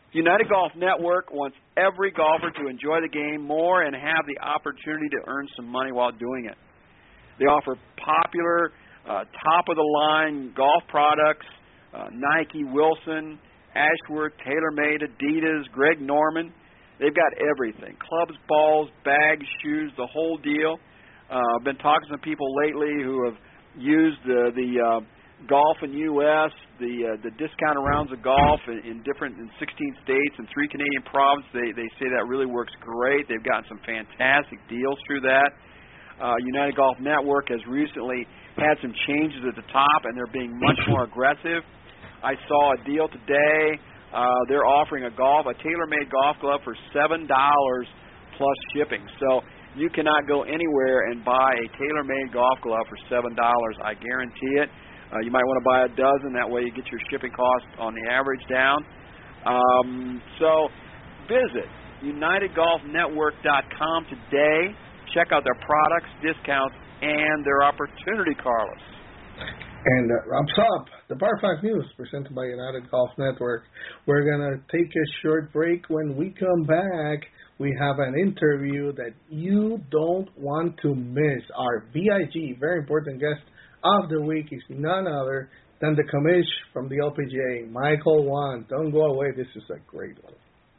Speaker 3: United Golf Network wants every golfer to enjoy the game more and have the opportunity to earn some money while doing it. They offer popular, top-of-the-line golf products, Nike, Wilson, Ashworth, TaylorMade, Adidas, Greg Norman. They've got everything. Clubs, balls, bags, shoes, the whole deal. I've been talking to some people lately who have used the Golf in U.S., the discounted rounds of golf in 16 states and 3 Canadian provinces. They say that really works great. They've gotten some fantastic deals through that. United Golf Network has recently had some changes at the top, and they're being much more aggressive. I saw a deal today. They're offering a TaylorMade golf glove for $7 plus shipping. So you cannot go anywhere and buy a TaylorMade golf glove for $7. I guarantee it. You might want to buy a dozen. That way you get your shipping cost on the average down. So visit UnitedGolfNetwork.com today. Check out their products, discounts, and their opportunity, Carlos.
Speaker 2: And that wraps up the Par 5 News presented by United Golf Network. We're going to take a short break. When we come back, we have an interview that you don't want to miss. Our VIG, very important guest of the week, is none other than the commish from the LPGA, Michael Whan. Don't go away. This is a great one.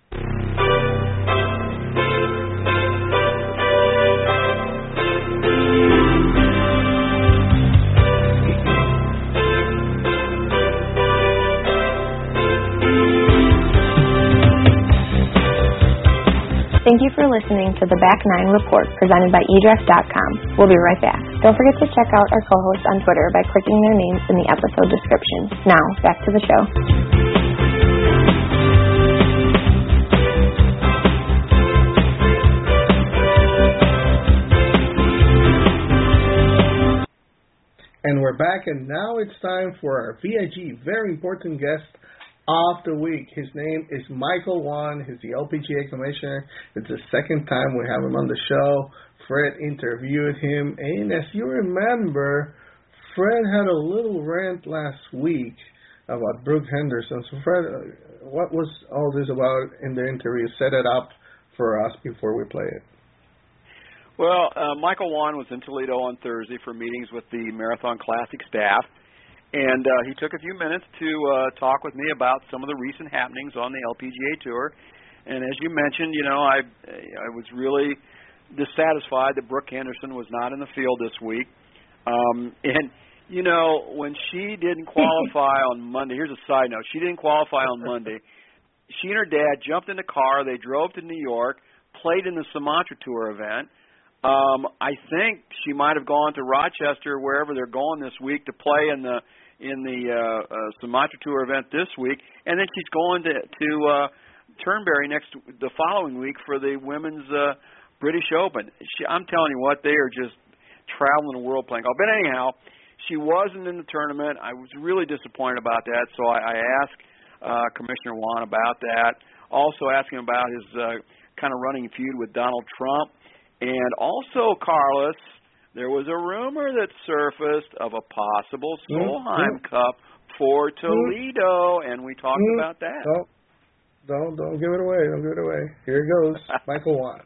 Speaker 1: Thank you for listening to the Back Nine Report presented by eDress.com. We'll be right back. Don't forget to check out our co-hosts on Twitter by clicking their names in the episode description. Now, back to the show.
Speaker 2: And we're back, and now it's time for our VIG, very important guest of the week. His name is Michael Whan. He's the LPGA commissioner. It's the second time we have him on the show. Fred interviewed him, and as you remember, Fred had a little rant last week about Brooke Henderson. So Fred, what was all this about in the interview? Set it up for us before we play it.
Speaker 3: Well, Michael Whan was in Toledo on Thursday for meetings with the Marathon Classic staff. And he took a few minutes to talk with me about some of the recent happenings on the LPGA Tour. And as you mentioned, you know, I was really dissatisfied that Brooke Henderson was not in the field this week. And, you know, when she didn't qualify on Monday, here's a side note. She didn't qualify on Monday. She and her dad jumped in the car. They drove to New York, played in the Sumatra Tour event. I think she might have gone to Rochester, wherever they're going this week, to play in the Sumatra Tour event this week, and then she's going to Turnberry the following week for the women's British Open. I'm telling you what, they are just traveling the world playing golf. But anyhow, she wasn't in the tournament. I was really disappointed about that, so I asked Commissioner Whan about that. Also asking about his kind of running feud with Donald Trump. And also, Carlos, there was a rumor that surfaced of a possible Solheim Cup for Toledo, and we talked about that.
Speaker 2: Don't give it away. Don't give it away. Here it goes. Michael Whan.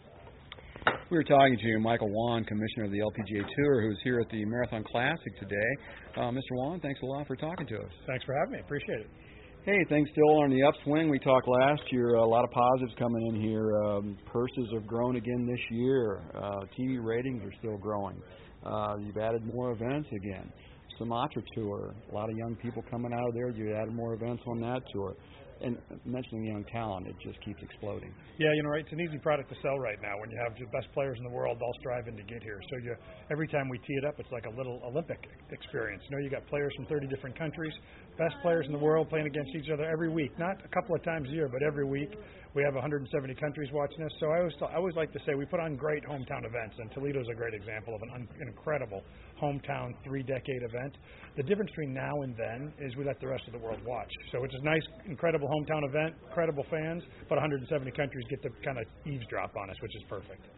Speaker 4: We were talking to Michael Whan, Commissioner of the LPGA Tour, who's here at the Marathon Classic today. Mr. Whan, thanks a lot for talking to us.
Speaker 5: Thanks for having me. Appreciate it.
Speaker 4: Hey, things still on the upswing. We talked last year, a lot of positives coming in here. Purses have grown again this year. TV ratings are still growing. You've added more events again. Sumatra Tour, a lot of young people coming out of there. You added more events on that tour. And mentioning young talent, it just keeps exploding.
Speaker 5: Yeah, you know, it's an easy product to sell right now when you have the best players in the world all striving to get here. So every time we tee it up, it's like a little Olympic experience. You know, you got players from 30 different countries, best players in the world playing against each other every week. Not a couple of times a year, but every week. We have 170 countries watching us. So I always like to say we put on great hometown events, and Toledo's a great example of an incredible hometown 3-decade event. The difference between now and then is we let the rest of the world watch. So it's a nice, incredible hometown event, incredible fans, but 170 countries get to kind of eavesdrop on us, which is perfect.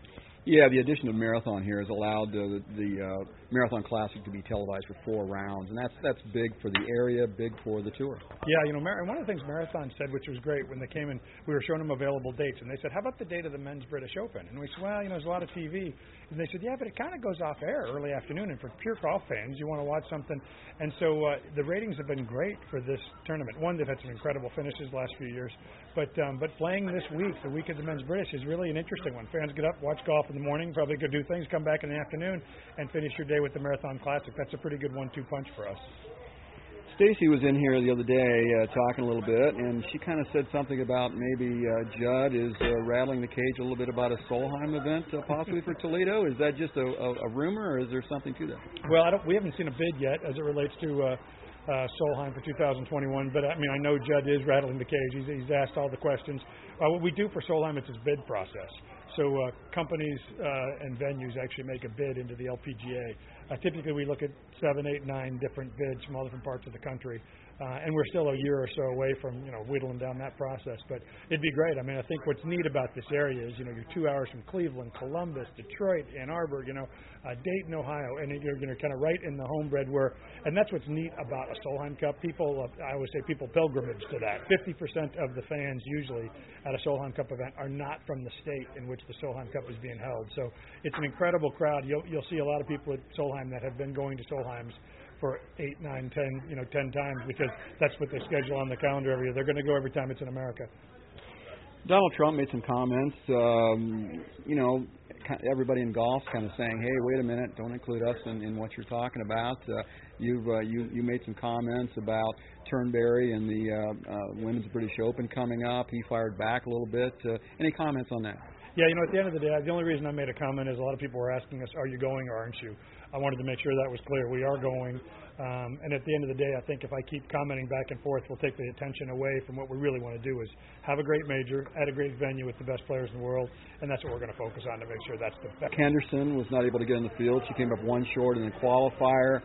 Speaker 4: Yeah, the addition of marathon here has allowed the Marathon Classic to be televised for 4 rounds, and that's big for the area, big for the tour.
Speaker 5: Yeah, one of the things Marathon said, which was great, when they came in, we were showing them available dates, and they said, how about the date of the Men's British Open? And we said, well, there's a lot of TV. And they said, yeah, but it kind of goes off air early afternoon, and for pure golf fans, you want to watch something. And so the ratings have been great for this tournament. One, they've had some incredible finishes the last few years, but playing this week, the week of the Men's British, is really an interesting one. Fans get up, watch golf in the morning, probably go do things, come back in the afternoon, and finish your day with the Marathon Classic. That's a pretty good 1-2 punch for us.
Speaker 4: Stacy was in here the other day talking a little bit, and she kind of said something about maybe Judd is rattling the cage a little bit about a Solheim event possibly for Toledo. Is that just a rumor, or is there something to that?
Speaker 5: Well, we haven't seen a bid yet as it relates to Solheim for 2021, but I know Judd is rattling the cage. He's asked all the questions. What we do for Solheim, it's his bid process. So companies and venues actually make a bid into the LPGA. Typically, we look at 7, 8, 9 different bids from all different parts of the country, and we're still a year or so away from whittling down that process. But it'd be great. I think what's neat about this area is you're 2 hours from Cleveland, Columbus, Detroit, Ann Arbor, Dayton, Ohio, and you're kind of right in the homebred and that's what's neat about a Solheim Cup. I always say people pilgrimage to that. 50% of the fans usually at a Solheim Cup event are not from the state in which the Solheim Cup is being held. So it's an incredible crowd. You'll see a lot of people at Solheim that have been going to Solheims for 8, 9, 10 times, because that's what they schedule on the calendar every year. They're going to go every time it's in America.
Speaker 4: Donald Trump made some comments. Everybody in golf's kind of saying, "Hey, wait a minute, don't include us in what you're talking about." You made some comments about Turnberry and the Women's British Open coming up. He fired back a little bit. Any comments on that?
Speaker 5: Yeah, at the end of the day, the only reason I made a comment is a lot of people were asking us, are you going or aren't you? I wanted to make sure that was clear. We are going. And at the end of the day, I think if I keep commenting back and forth, we'll take the attention away from what we really want to do, is have a great major at a great venue with the best players in the world, and that's what we're going to focus on to make sure that's the best.
Speaker 4: Henderson was not able to get in the field. She came up 1 short in the qualifier.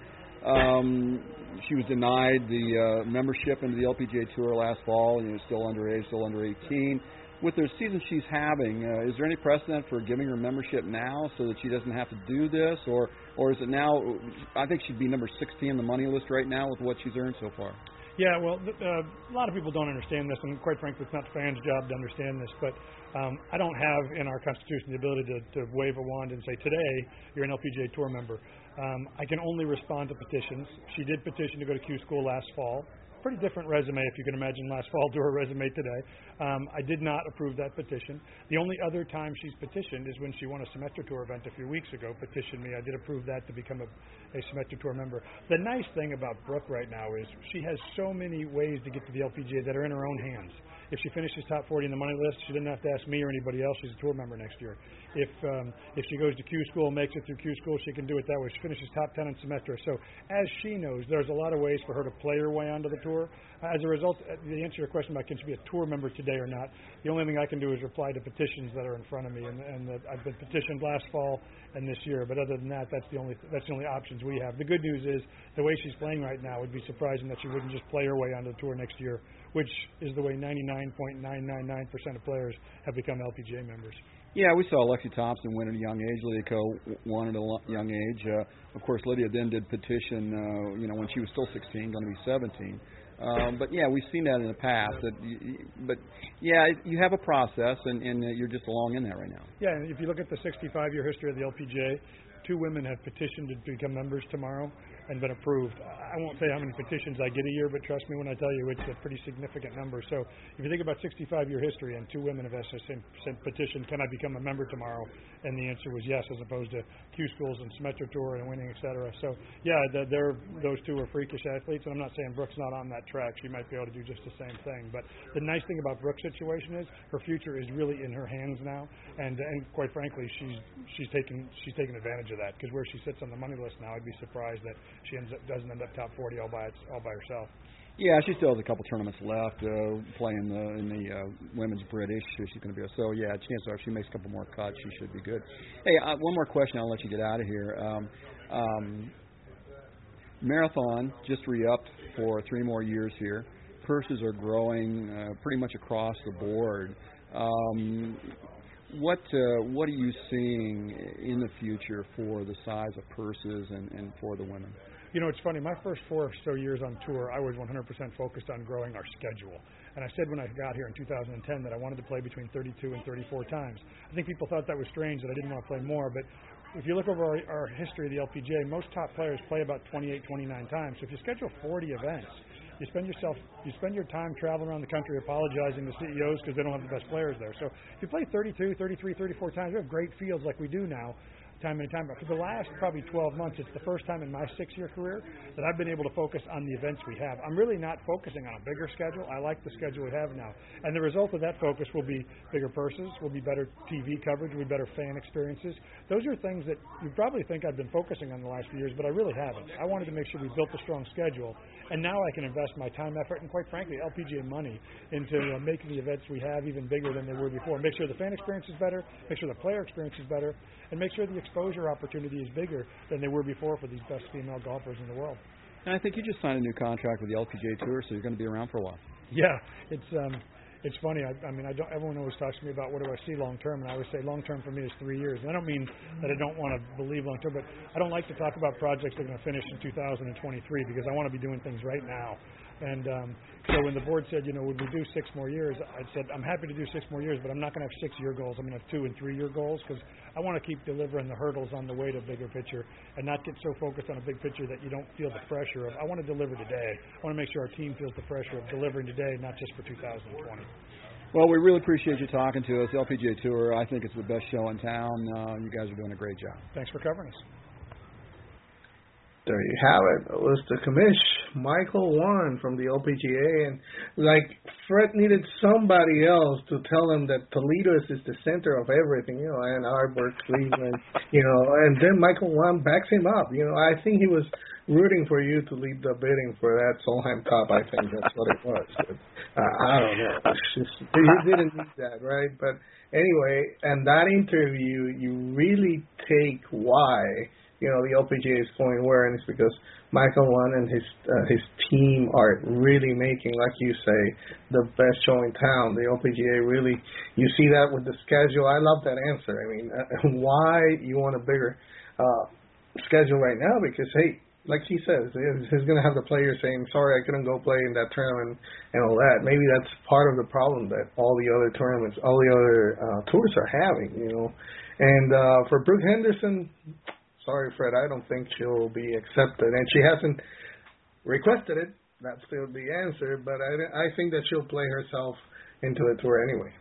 Speaker 4: She was denied the membership into the LPGA Tour last fall, still underage, still under 18. With the season she's having, is there any precedent for giving her membership now so that she doesn't have to do this, or is it now? I think she'd be number 16 on the money list right now with what she's earned so far.
Speaker 5: Yeah, well, a lot of people don't understand this, and quite frankly, it's not the fans' job to understand this, but I don't have in our Constitution the ability to wave a wand and say, today, you're an LPGA Tour member. I can only respond to petitions. She did petition to go to Q School last fall. Pretty different resume, if you can imagine, last fall to her resume today. I did not approve that petition. The only other time she's petitioned is when she won a Symetra Tour event a few weeks ago, petitioned me. I did approve that to become a Symetra Tour member. The nice thing about Brooke right now is she has so many ways to get to the LPGA that are in her own hands. If she finishes top 40 in the money list, she didn't have to ask me or anybody else. She's a tour member next year. If she goes to Q School, makes it through Q School, she can do it that way. She finishes top 10 in Symetra. So as she knows, there's a lot of ways for her to play her way onto the tour. As a result, the answer to your question about can she be a tour member today or not, the only thing I can do is reply to petitions that are in front of me, and I've been petitioned last fall and this year. But other than that, that's the only options we have. The good news is the way she's playing right now, it'd be surprising that she wouldn't just play her way onto the tour next year, which is the way 99.999% of players have become LPGA members.
Speaker 4: Yeah, we saw Lexi Thompson win at a young age. Lydia Ko won at a young age. Of course, Lydia then did petition, when she was still 16, going to be 17. But yeah, we've seen that in the past. But yeah, you have a process, and you're just along in that right now.
Speaker 5: Yeah, and if you look at the 65-year history of the LPGA, 2 women have petitioned to become members tomorrow and been approved. I won't say how many petitions I get a year, but trust me when I tell you it's a pretty significant number. So if you think about 65-year history and 2 women have asked the same petition, can I become a member tomorrow? And the answer was yes, as opposed to Q Schools and Symetra Tour and winning, et cetera. So yeah, those 2 are freakish athletes, and I'm not saying Brooke's not on that track. She might be able to do just the same thing. But the nice thing about Brooke's situation is her future is really in her hands now, and quite frankly, she's taking advantage of that, because where she sits on the money list now, I'd be surprised that she doesn't end up top 40 all by herself.
Speaker 4: Yeah, she still has a couple tournaments left playing in the Women's British. She's going to be so yeah. Chances are, if she makes a couple more cuts, she should be good. Hey, one more question. I'll let you get out of here. Marathon just re-upped for 3 more years here. Purses are growing pretty much across the board. what are you seeing in the future for the size of purses and for the women?
Speaker 5: You know, it's funny. My first 4 or so years on tour, I was 100% focused on growing our schedule. And I said when I got here in 2010 that I wanted to play between 32 and 34 times. I think people thought that was strange, that I didn't want to play more. But if you look over our history of the LPGA, most top players play about 28, 29 times. So if you schedule 40 events, you spend your time traveling around the country apologizing to CEOs because they don't have the best players there. So if you play 32, 33, 34 times, you have great fields like we do now, time and time. But for the last probably 12 months, it's the first time in my 6-year career that I've been able to focus on the events we have. I'm really not focusing on a bigger schedule. I like the schedule we have now. And the result of that focus will be bigger purses, will be better TV coverage, will be better fan experiences. Those are things that you probably think I've been focusing on the last few years, but I really haven't. I wanted to make sure we built a strong schedule, and now I can invest my time, effort, and quite frankly, LPGA money into making the events we have even bigger than they were before. Make sure the fan experience is better, make sure the player experience is better, and make sure the exposure opportunity is bigger than they were before for these best female golfers in the world.
Speaker 4: And I think you just signed a new contract with the LPGA Tour, so you're going to be around for a while.
Speaker 5: Yeah, it's funny. Everyone always talks to me about what do I see long term, and I always say long term for me is 3 years. And I don't mean that I don't want to believe long term, but I don't like to talk about projects that are going to finish in 2023 because I want to be doing things right now. And so when the board said, would we do 6 more years, I said, I'm happy to do 6 more years, but I'm not going to have 6-year goals. I'm going to have 2- and 3-year goals because I want to keep delivering the hurdles on the way to a bigger picture and not get so focused on a big picture that you don't feel the pressure of, I want to deliver today. I want to make sure our team feels the pressure of delivering today, not just for 2020.
Speaker 4: Well, we really appreciate you talking to us. The LPGA Tour, I think it's the best show in town. You guys are doing a great job.
Speaker 5: Thanks for covering us.
Speaker 2: There you have it. It was the commish, Michael Whan from the LPGA. And Fred needed somebody else to tell him that Toledo is the center of everything, Ann Arbor, Cleveland, and then Michael Whan backs him up. I think he was rooting for you to lead the bidding for that Solheim Cup. I think that's what it was. But, I don't know. You didn't need that, right? But anyway, and that interview, you really take why the LPGA is going where, and it's because Michael Whan and his team are really making, like you say, the best show in town. The LPGA really, you see that with the schedule. I love that answer. I mean, why you want a bigger schedule right now? Because, hey, like he says, he's going to have the players saying, sorry, I couldn't go play in that tournament and all that. Maybe that's part of the problem that all the other tournaments, all the other tours are having, And for Brooke Henderson, sorry, Fred, I don't think she'll be accepted. And she hasn't requested it. That's still the answer. But I think that she'll play herself into the tour anyway.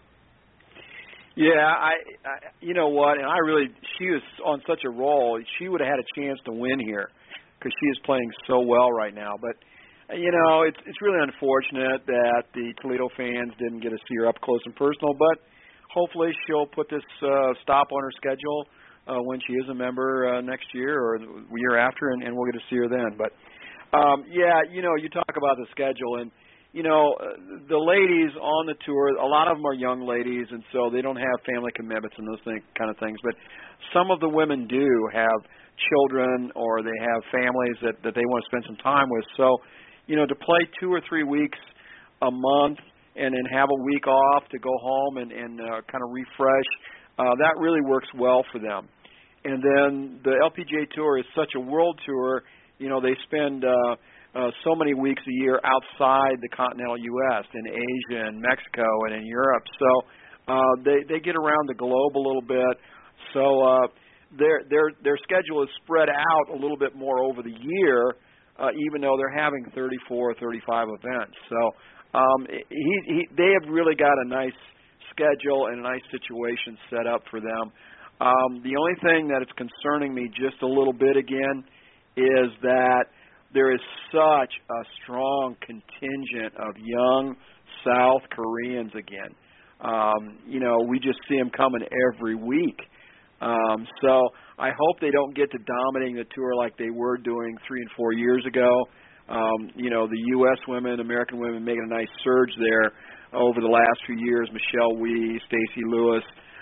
Speaker 3: Yeah, I you know what? And she was on such a roll. She would have had a chance to win here because she is playing so well right now. But, it's really unfortunate that the Toledo fans didn't get to see her up close and personal. But hopefully she'll put this stop on her schedule when she is a member next year or the year after, and we'll get to see her then. But, you talk about the schedule, and, the ladies on the tour, a lot of them are young ladies, and so they don't have family commitments and those kind of things. But some of the women do have children or they have families that they want to spend some time with. So, to play 2 or 3 weeks a month and then have a week off to go home and kind of refresh, that really works well for them. And then the LPGA Tour is such a world tour, they spend so many weeks a year outside the continental U.S., in Asia and Mexico and in Europe. So they get around the globe a little bit. So their schedule is spread out a little bit more over the year, even though they're having 34 or 35 events. So they have really got a nice schedule and a nice situation set up for them. The only thing that is concerning me just a little bit again is that there is such a strong contingent of young South Koreans again. We just see them coming every week. So I hope they don't get to dominating the tour like they were doing 3 and 4 years ago. The U.S. women, American women making a nice surge there over the last few years. Michelle Wie, Stacey Lewis,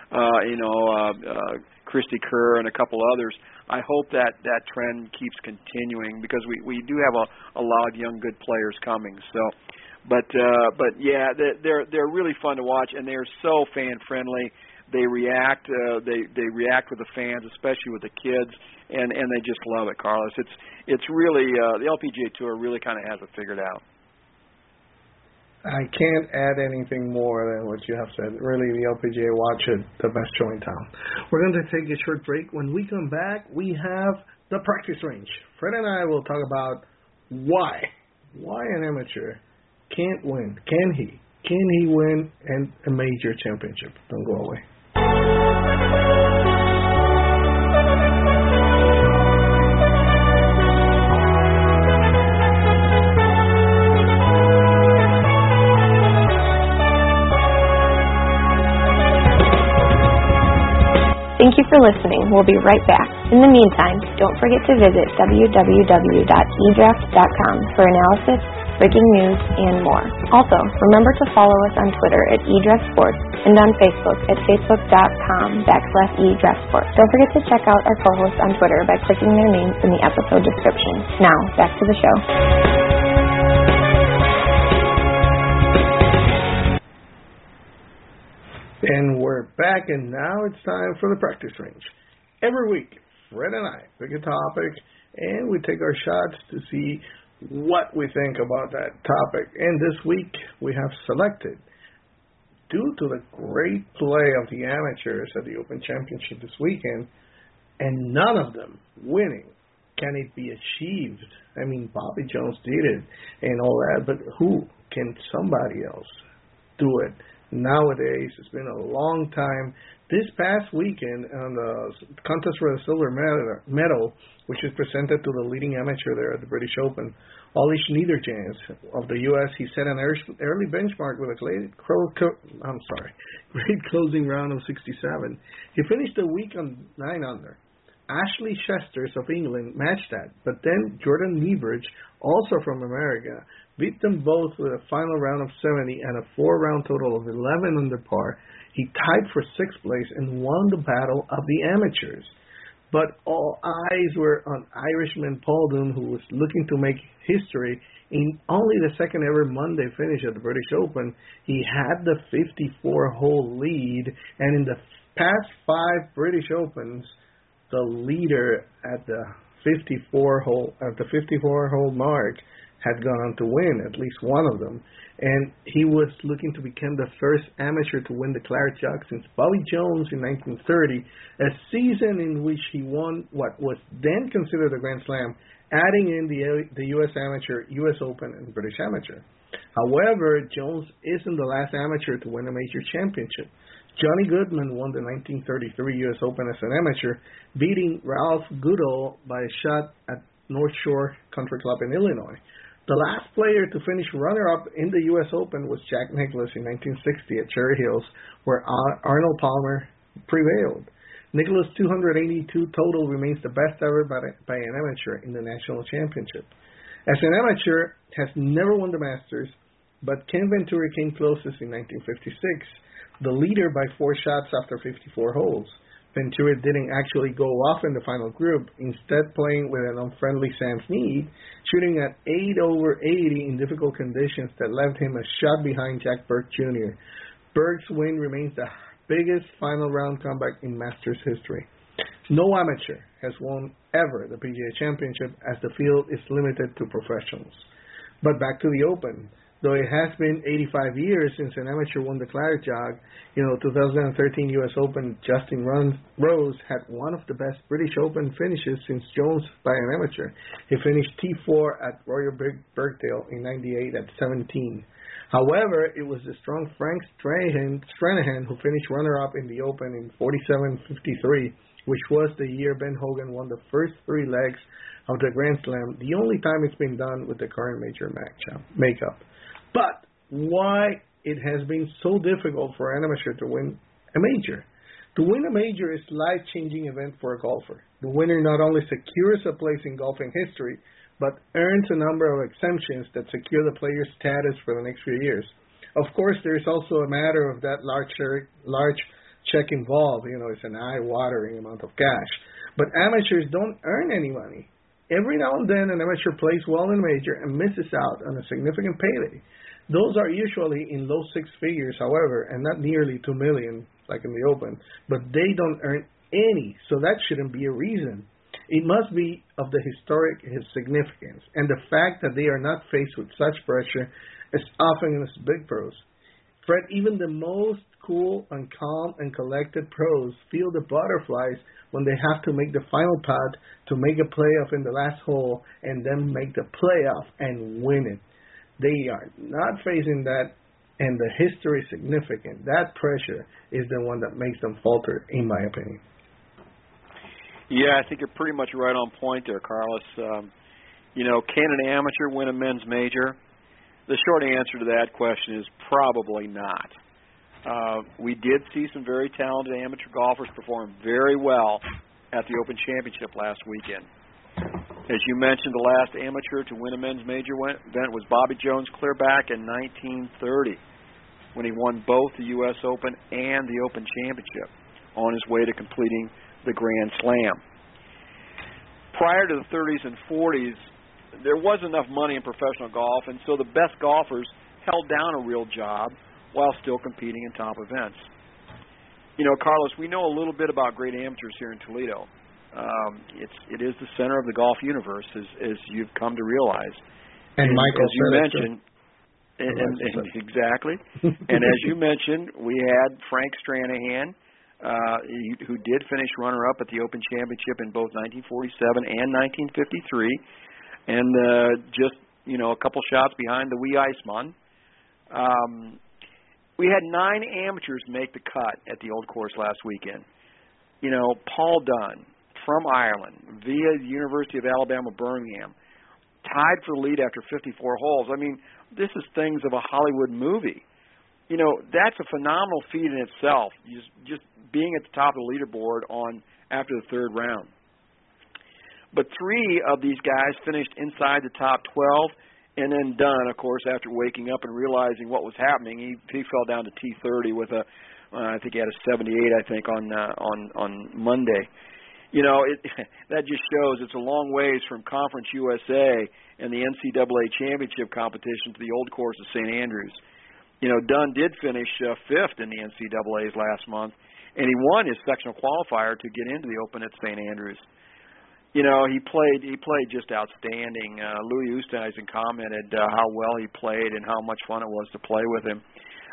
Speaker 3: Christy Kerr, and a couple others. I hope that trend keeps continuing because we do have a lot of young good players coming. So, but yeah, they're really fun to watch, and they're so fan friendly. They react. They react with the fans, especially with the kids, and they just love it, Carlos. It's really the LPGA Tour really kind of has it figured out.
Speaker 2: I can't add anything more than what you have said. Really, the LPGA watch it, the best show in town. We're going to take a short break. When we come back, we have the practice range. Fred and I will talk about why an amateur can't win. Can he win a major championship? Don't go away.
Speaker 1: Thank you for listening. We'll be right back. In the meantime, don't forget to visit www.edraft.com for analysis, breaking news, and more. Also, remember to follow us on Twitter at eDraftSports and on Facebook at facebook.com/eDraftSports. Don't forget to check out our co-hosts on Twitter by clicking their names in the episode description. Now, back to the show.
Speaker 2: And we're back, and now it's time for the practice range. Every week, Fred and I pick a topic, and we take our shots to see what we think about that topic. And this week, we have selected, due to the great play of the amateurs at the Open Championship this weekend, and none of them winning, can it be achieved? I mean, Bobby Jones did it and all that, but who can somebody else do it? Nowadays, it's been a long time. This past weekend, on the contest for the silver medal, which is presented to the leading amateur there at the British Open, Olish Niederjans of the U.S., he set an early benchmark with a great closing round of 67. He finished the week on 9 under. Ashley Shesters of England matched that, but then Jordan Niebridge, also from America, beat them both with a final round of 70 and a 4-round total of 11 under par. He tied for 6th place and won the battle of the amateurs. But all eyes were on Irishman Paul Dunne, who was looking to make history. In only the second ever Monday finish at the British Open, he had the 54-hole lead, and in the past 5 British Opens, the leader at the 54-hole mark had gone on to win at least one of them, and he was looking to become the first amateur to win the Claret Jug since Bobby Jones in 1930, a season in which he won what was then considered a Grand Slam, adding in the U.S. Amateur, U.S. Open, and British Amateur. However, Jones isn't the last amateur to win a major championship. Johnny Goodman won the 1933 U.S. Open as an amateur, beating Ralph Goodall by a shot at North Shore Country Club in Illinois. The last player to finish runner-up in the U.S. Open was Jack Nicklaus in 1960 at Cherry Hills, where Arnold Palmer prevailed. Nicklaus' 282 total remains the best ever by an amateur in the National Championship. As an amateur, has never won the Masters, but Ken Venturi came closest in 1956, the leader by 4 shots after 54 holes. Venturi didn't actually go off in the final group, instead playing with an unfriendly Sam Snead, shooting at 8 over 80 in difficult conditions that left him a shot behind Jack Burke Jr. Burke's win remains the biggest final round comeback in Masters history. No amateur has won ever the PGA Championship, as the field is limited to professionals. But back to the Open. Though it has been 85 years since an amateur won the Claret Jug, 2013 U.S. Open, Justin Rose had one of the best British Open finishes since Jones by an amateur. He finished T4 at Royal Birkdale in 98 at 17. However, it was the strong Frank Stranahan who finished runner-up in the Open in 47.53, which was the year Ben Hogan won the first 3 legs of the Grand Slam, the only time it's been done with the current major makeup. But why it has been so difficult for an amateur to win a major? To win a major is a life-changing event for a golfer. The winner not only secures a place in golfing history, but earns a number of exemptions that secure the player's status for the next few years. Of course, there is also a matter of that large check involved. It's an eye-watering amount of cash. But amateurs don't earn any money. Every now and then, an amateur plays well in a major and misses out on a significant payday. Those are usually in low six figures, however, and not nearly $2 million like in the Open, but they don't earn any, so that shouldn't be a reason. It must be of the historic significance and the fact that they are not faced with such pressure as often as big pros. Fred, even the most cool and calm and collected pros feel the butterflies when they have to make the final putt to make a playoff in the last hole and then make the playoff and win it. They are not facing that, and the history is significant. That pressure is the one that makes them falter, in my opinion.
Speaker 3: Yeah, I think you're pretty much right on point there, Carlos. Can an amateur win a men's major? The short answer to that question is probably not. We did see some very talented amateur golfers perform very well at the Open Championship last weekend. As you mentioned, the last amateur to win a men's major event was Bobby Jones clear back in 1930 when he won both the U.S. Open and the Open Championship on his way to completing the Grand Slam. Prior to the 30s and 40s, there wasn't enough money in professional golf, and so the best golfers held down a real job while still competing in top events. Carlos, we know a little bit about great amateurs here in Toledo. It is the center of the golf universe, as you've come to realize.
Speaker 2: And Michael,
Speaker 3: as you mentioned, exactly. And as you mentioned, we had Frank Stranahan, who did finish runner-up at the Open Championship in both 1947 and 1953, and just a couple shots behind the wee Iceman. We had 9 amateurs make the cut at the Old Course last weekend. Paul Dunn from Ireland via the University of Alabama, Birmingham, tied for the lead after 54 holes. I mean, this is things of a Hollywood movie. That's a phenomenal feat in itself, just being at the top of the leaderboard after the third round. But 3 of these guys finished inside the top 12, and then Dunn, of course, after waking up and realizing what was happening, he fell down to T30 with I think he had a 78, I think, on Monday. That just shows it's a long ways from Conference USA and the NCAA championship competition to the Old Course of St. Andrews. Dunn did finish 5th in the NCAAs last month, and he won his sectional qualifier to get into the Open at St. Andrews. He played just outstanding. Louis Oosthuizen commented how well he played and how much fun it was to play with him.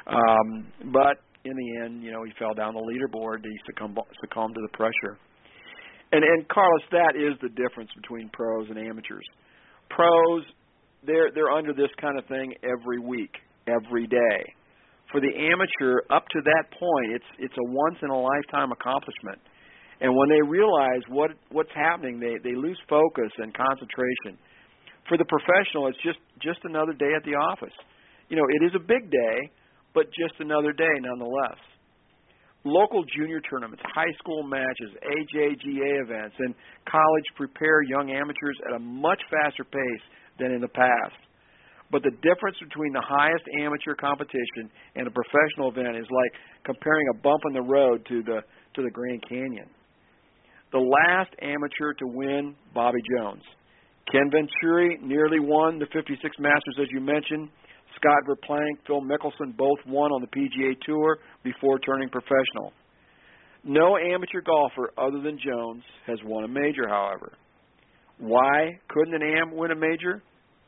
Speaker 3: But in the end, he fell down the leaderboard. He succumbed to the pressure. And Carlos, that is the difference between pros and amateurs. Pros, they're under this kind of thing every week, every day. For the amateur, up to that point, it's a once-in-a-lifetime accomplishment. And when they realize what's happening, they lose focus and concentration. For the professional, it's just another day at the office. It is a big day, but just another day nonetheless. Local junior tournaments, high school matches, AJGA events, and college prepare young amateurs at a much faster pace than in the past. But the difference between the highest amateur competition and a professional event is like comparing a bump in the road to the Grand Canyon. The last amateur to win, Bobby Jones. Ken Venturi nearly won the 56 Masters, as you mentioned. Scott Verplank, Phil Mickelson both won on the PGA Tour before turning professional. No amateur golfer other than Jones has won a major, however. Why couldn't an am win a major?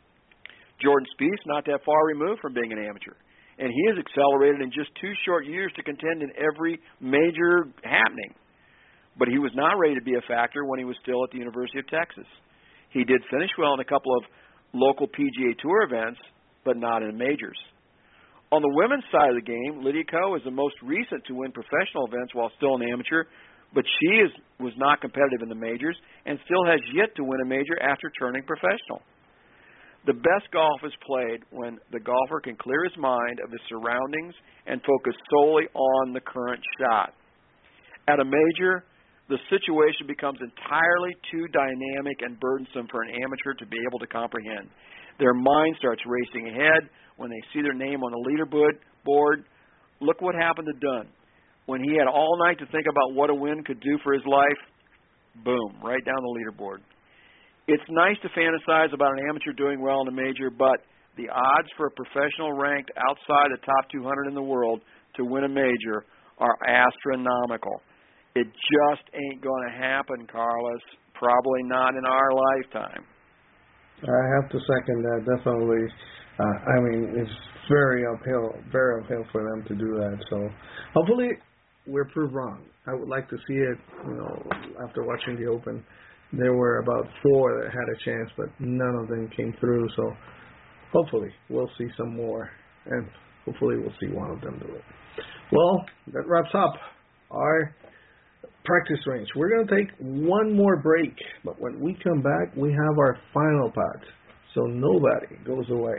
Speaker 3: Jordan Spieth's not that far removed from being an amateur, and he has accelerated in just 2 short years to contend in every major happening. But he was not ready to be a factor when he was still at the University of Texas. He did finish well in a couple of local PGA Tour events, but not in majors. On the women's side of the game, Lydia Ko is the most recent to win professional events while still an amateur, but she was not competitive in the majors and still has yet to win a major after turning professional. The best golf is played when the golfer can clear his mind of his surroundings and focus solely on the current shot. At a major, the situation becomes entirely too dynamic and burdensome for an amateur to be able to comprehend. Their mind starts racing ahead when they see their name on the leaderboard. Look what happened to Dunn. When he had all night to think about what a win could do for his life, boom, right down the leaderboard. It's nice to fantasize about an amateur doing well in a major, but the odds for a professional ranked outside the top 200 in the world to win a major are astronomical. It just ain't going to happen, Carlos. Probably not in our lifetime.
Speaker 2: I have to second that, definitely. I mean, it's very uphill for them to do that. So hopefully we're proved wrong. I would like to see it, after watching the Open. There were about 4 that had a chance, but none of them came through. So hopefully we'll see some more, and hopefully we'll see one of them do it. Well, that wraps up our practice range. We're going to take one more break, but when we come back, we have our final pot. So nobody goes away.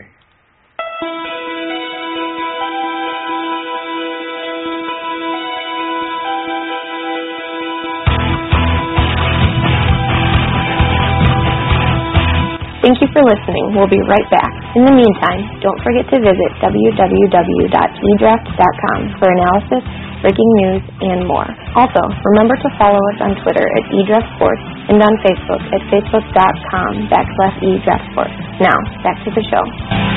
Speaker 1: Thank you for listening. We'll be right back. In the meantime, don't forget to visit www.edraft.com for analysis, breaking news, and more. Also, remember to follow us on Twitter at eDraftSports and on Facebook at facebook.com/eDraftSports. Now, back to the show.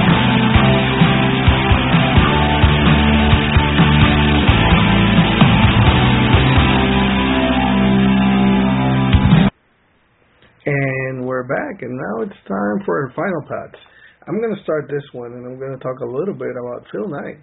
Speaker 2: And we're back, and now it's time for our final pots. I'm going to start this one, and I'm going to talk a little bit about Phil Knight,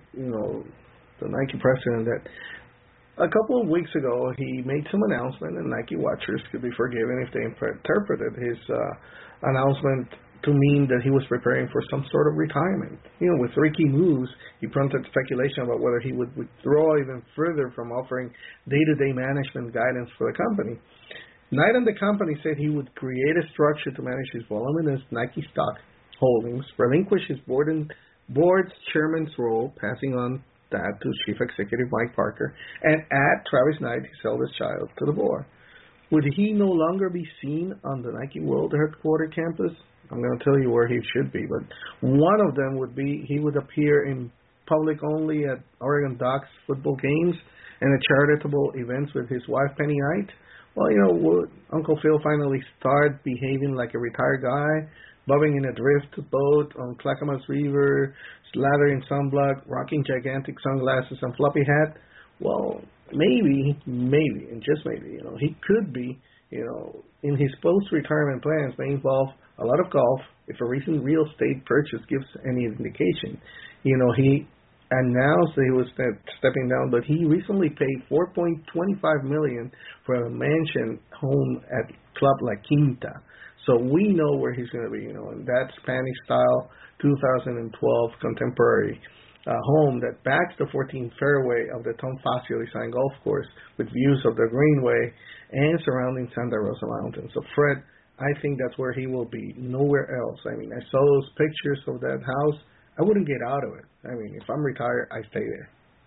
Speaker 2: the Nike president, that a couple of weeks ago he made some announcement, and Nike watchers could be forgiven if they interpreted his announcement to mean that he was preparing for some sort of retirement. With Ricky moves, he prompted speculation about whether he would withdraw even further from offering day-to-day management guidance for the company. Knight and the company said he would create a structure to manage his voluminous Nike stock holdings, relinquish his board's chairman's role, passing on that to Chief Executive Mike Parker, and add Travis Knight, his eldest child, to the board. Would he no longer be seen on the Nike World Headquarters campus? I'm going to tell you where he should be, but one of them would be he would appear in public only at Oregon Ducks football games and at charitable events with his wife, Penny Knight. Well, would Uncle Phil finally start behaving like a retired guy, bobbing in a drift boat on Clackamas River, slathering sunblock, rocking gigantic sunglasses and floppy hat? Well, maybe, and just maybe, he could be, in his post-retirement plans may involve a lot of golf, if a recent real estate purchase gives any indication. He announced that he was stepping down, but he recently paid $4.25 million for a mansion home at Club La Quinta. So we know where he's going to be, in that Spanish-style 2012 contemporary home that backs the 14th fairway of the Tom Fazio designed golf course with views of the Greenway and surrounding Santa Rosa Mountains. So Fred, I think that's where he will be, nowhere else. I mean, I saw those pictures of that house. I wouldn't get out of it. I mean, if I'm retired, I stay there.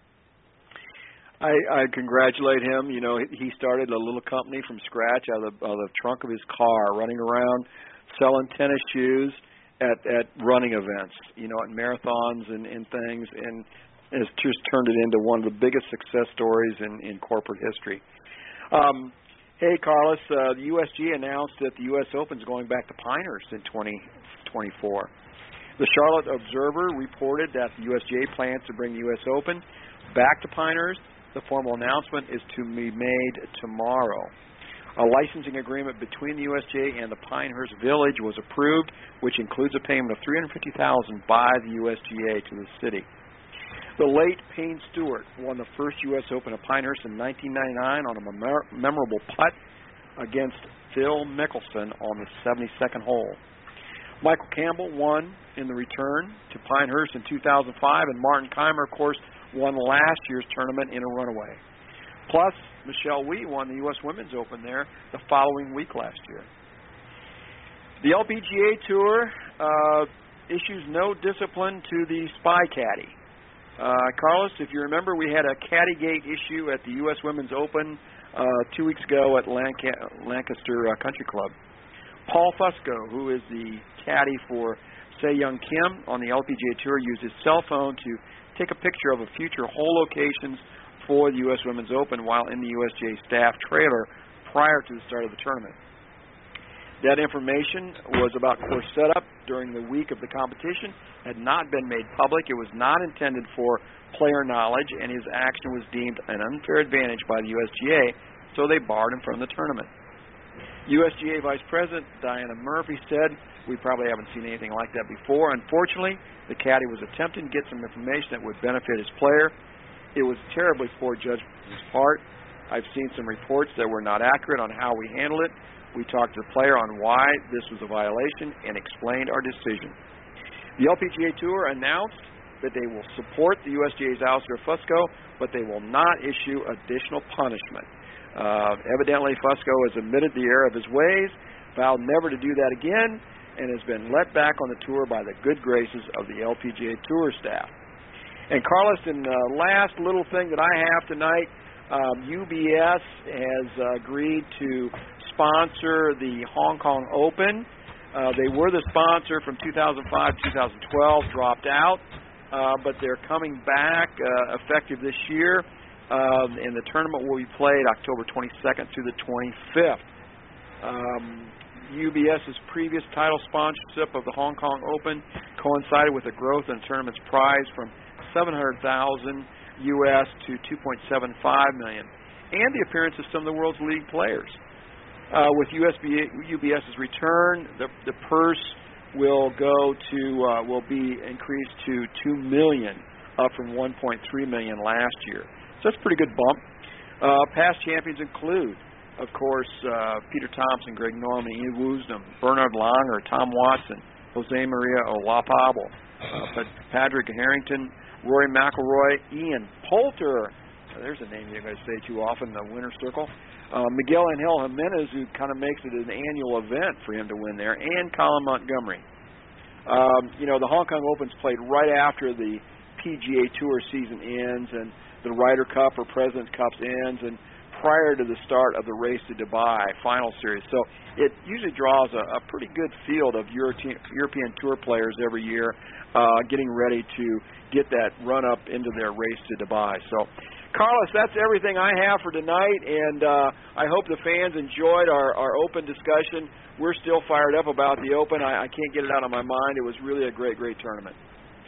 Speaker 3: I congratulate him. He started a little company from scratch out of the trunk of his car, running around selling tennis shoes at running events, at marathons and things, and has just turned it into one of the biggest success stories in corporate history. Hey, Carlos, the USG announced that the U.S. Open is going back to Pinehurst in 2024. The Charlotte Observer reported that the USGA plans to bring the U.S. Open back to Pinehurst. The formal announcement is to be made tomorrow. A licensing agreement between the USGA and the Pinehurst Village was approved, which includes a payment of $350,000 by the USGA to the city. The late Payne Stewart won the first U.S. Open of Pinehurst in 1999 on a memorable putt against Phil Mickelson on the 72nd hole. Michael Campbell won in the return to Pinehurst in 2005, and Martin Keimer, of course, won last year's tournament in a runaway. Plus, Michelle Wie won the U.S. Women's Open there the following week last year. The LPGA Tour issues no discipline to the Spy Caddy. Carlos, if you remember, we had a Caddygate issue at the U.S. Women's Open 2 weeks ago at Lancaster Country Club. Paul Fusco, who is the caddy for Se-Young Kim on the LPGA Tour, used his cell phone to take a picture of a future hole locations for the U.S. Women's Open while in the USGA staff trailer prior to the start of the tournament. That information was about course setup during the week of the competition, had not been made public. It was not intended for player knowledge, and his action was deemed an unfair advantage by the USGA, so they barred him from the tournament. USGA Vice President Diana Murphy said, "We probably haven't seen anything like that before. Unfortunately, the caddy was attempting to get some information that would benefit his player. It was terribly poor judgment on his part. I've seen some reports that were not accurate on how we handled it. We talked to the player on why this was a violation and explained our decision." The LPGA Tour announced that they will support the USGA's Alistair Fusco, but they will not issue additional punishment. Evidently, Fusco has admitted the error of his ways, vowed never to do that again, and has been let back on the tour by the good graces of the LPGA Tour staff. And Carlos, in the last little thing that I have tonight, UBS has agreed to sponsor the Hong Kong Open. They were the sponsor from 2005 to 2012, dropped out, but they're coming back effective this year, and the tournament will be played October 22nd through the 25th. UBS's previous title sponsorship of the Hong Kong Open coincided with the growth in the tournament's prize from $700,000 U.S. to $2.75 million, and the appearance of some of the world's leading players. With UBS's return, the purse will be increased to $2 million, up from $1.3 million last year. So that's a pretty good bump. Past champions include, of course, Peter Thompson, Greg Norman, Ian Woosnam, Bernard Langer, Tom Watson, Jose Maria Olapobble, Patrick Harrington, Rory McIlroy, Ian Poulter. There's a name you're going to say too often, the winner's circle. Miguel Angel Jimenez, who kind of makes it an annual event for him to win there, and Colin Montgomery. The Hong Kong Open's played right after the PGA Tour season ends and the Ryder Cup or President's Cup ends, and prior to the start of the Race to Dubai final series. So it usually draws a pretty good field of European Tour players every year getting ready to get that run-up into their Race to Dubai. So, Carlos, that's everything I have for tonight, and I hope the fans enjoyed our Open discussion. We're still fired up about the Open. I can't get it out of my mind. It was really a great, great tournament.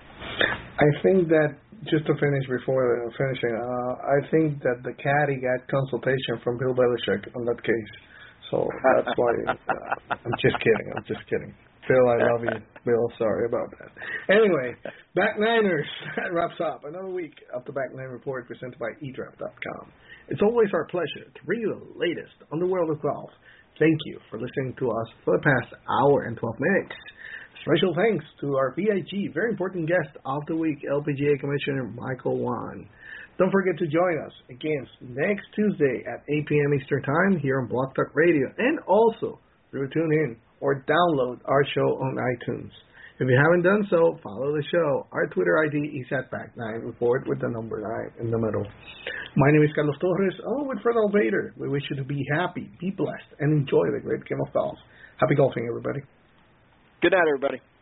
Speaker 2: I think that, just to finish before finishing, I think that the caddy got consultation from Bill Belichick on that case. So that's why I'm just kidding. Phil, I love you. Bill, sorry about that. Anyway, Back Niners, that wraps up another week of the Back Nine Report presented by eDraft.com. It's always our pleasure to bring you the latest on the world of golf. Thank you for listening to us for the past hour and 12 minutes. Special thanks to our VIG, very important guest of the week, LPGA Commissioner Michael Wan. Don't forget to join us again next Tuesday at 8 p.m. Eastern Time here on Blog Talk Radio, and also through TuneIn or download our show on iTunes. If you haven't done so, follow the show. Our Twitter ID is at Back9Report with the number 9 in the middle. My name is Carlos Torres, along with Fred Alvader. We wish you to be happy, be blessed, and enjoy the great game of golf. Happy golfing, everybody.
Speaker 3: Good night, everybody.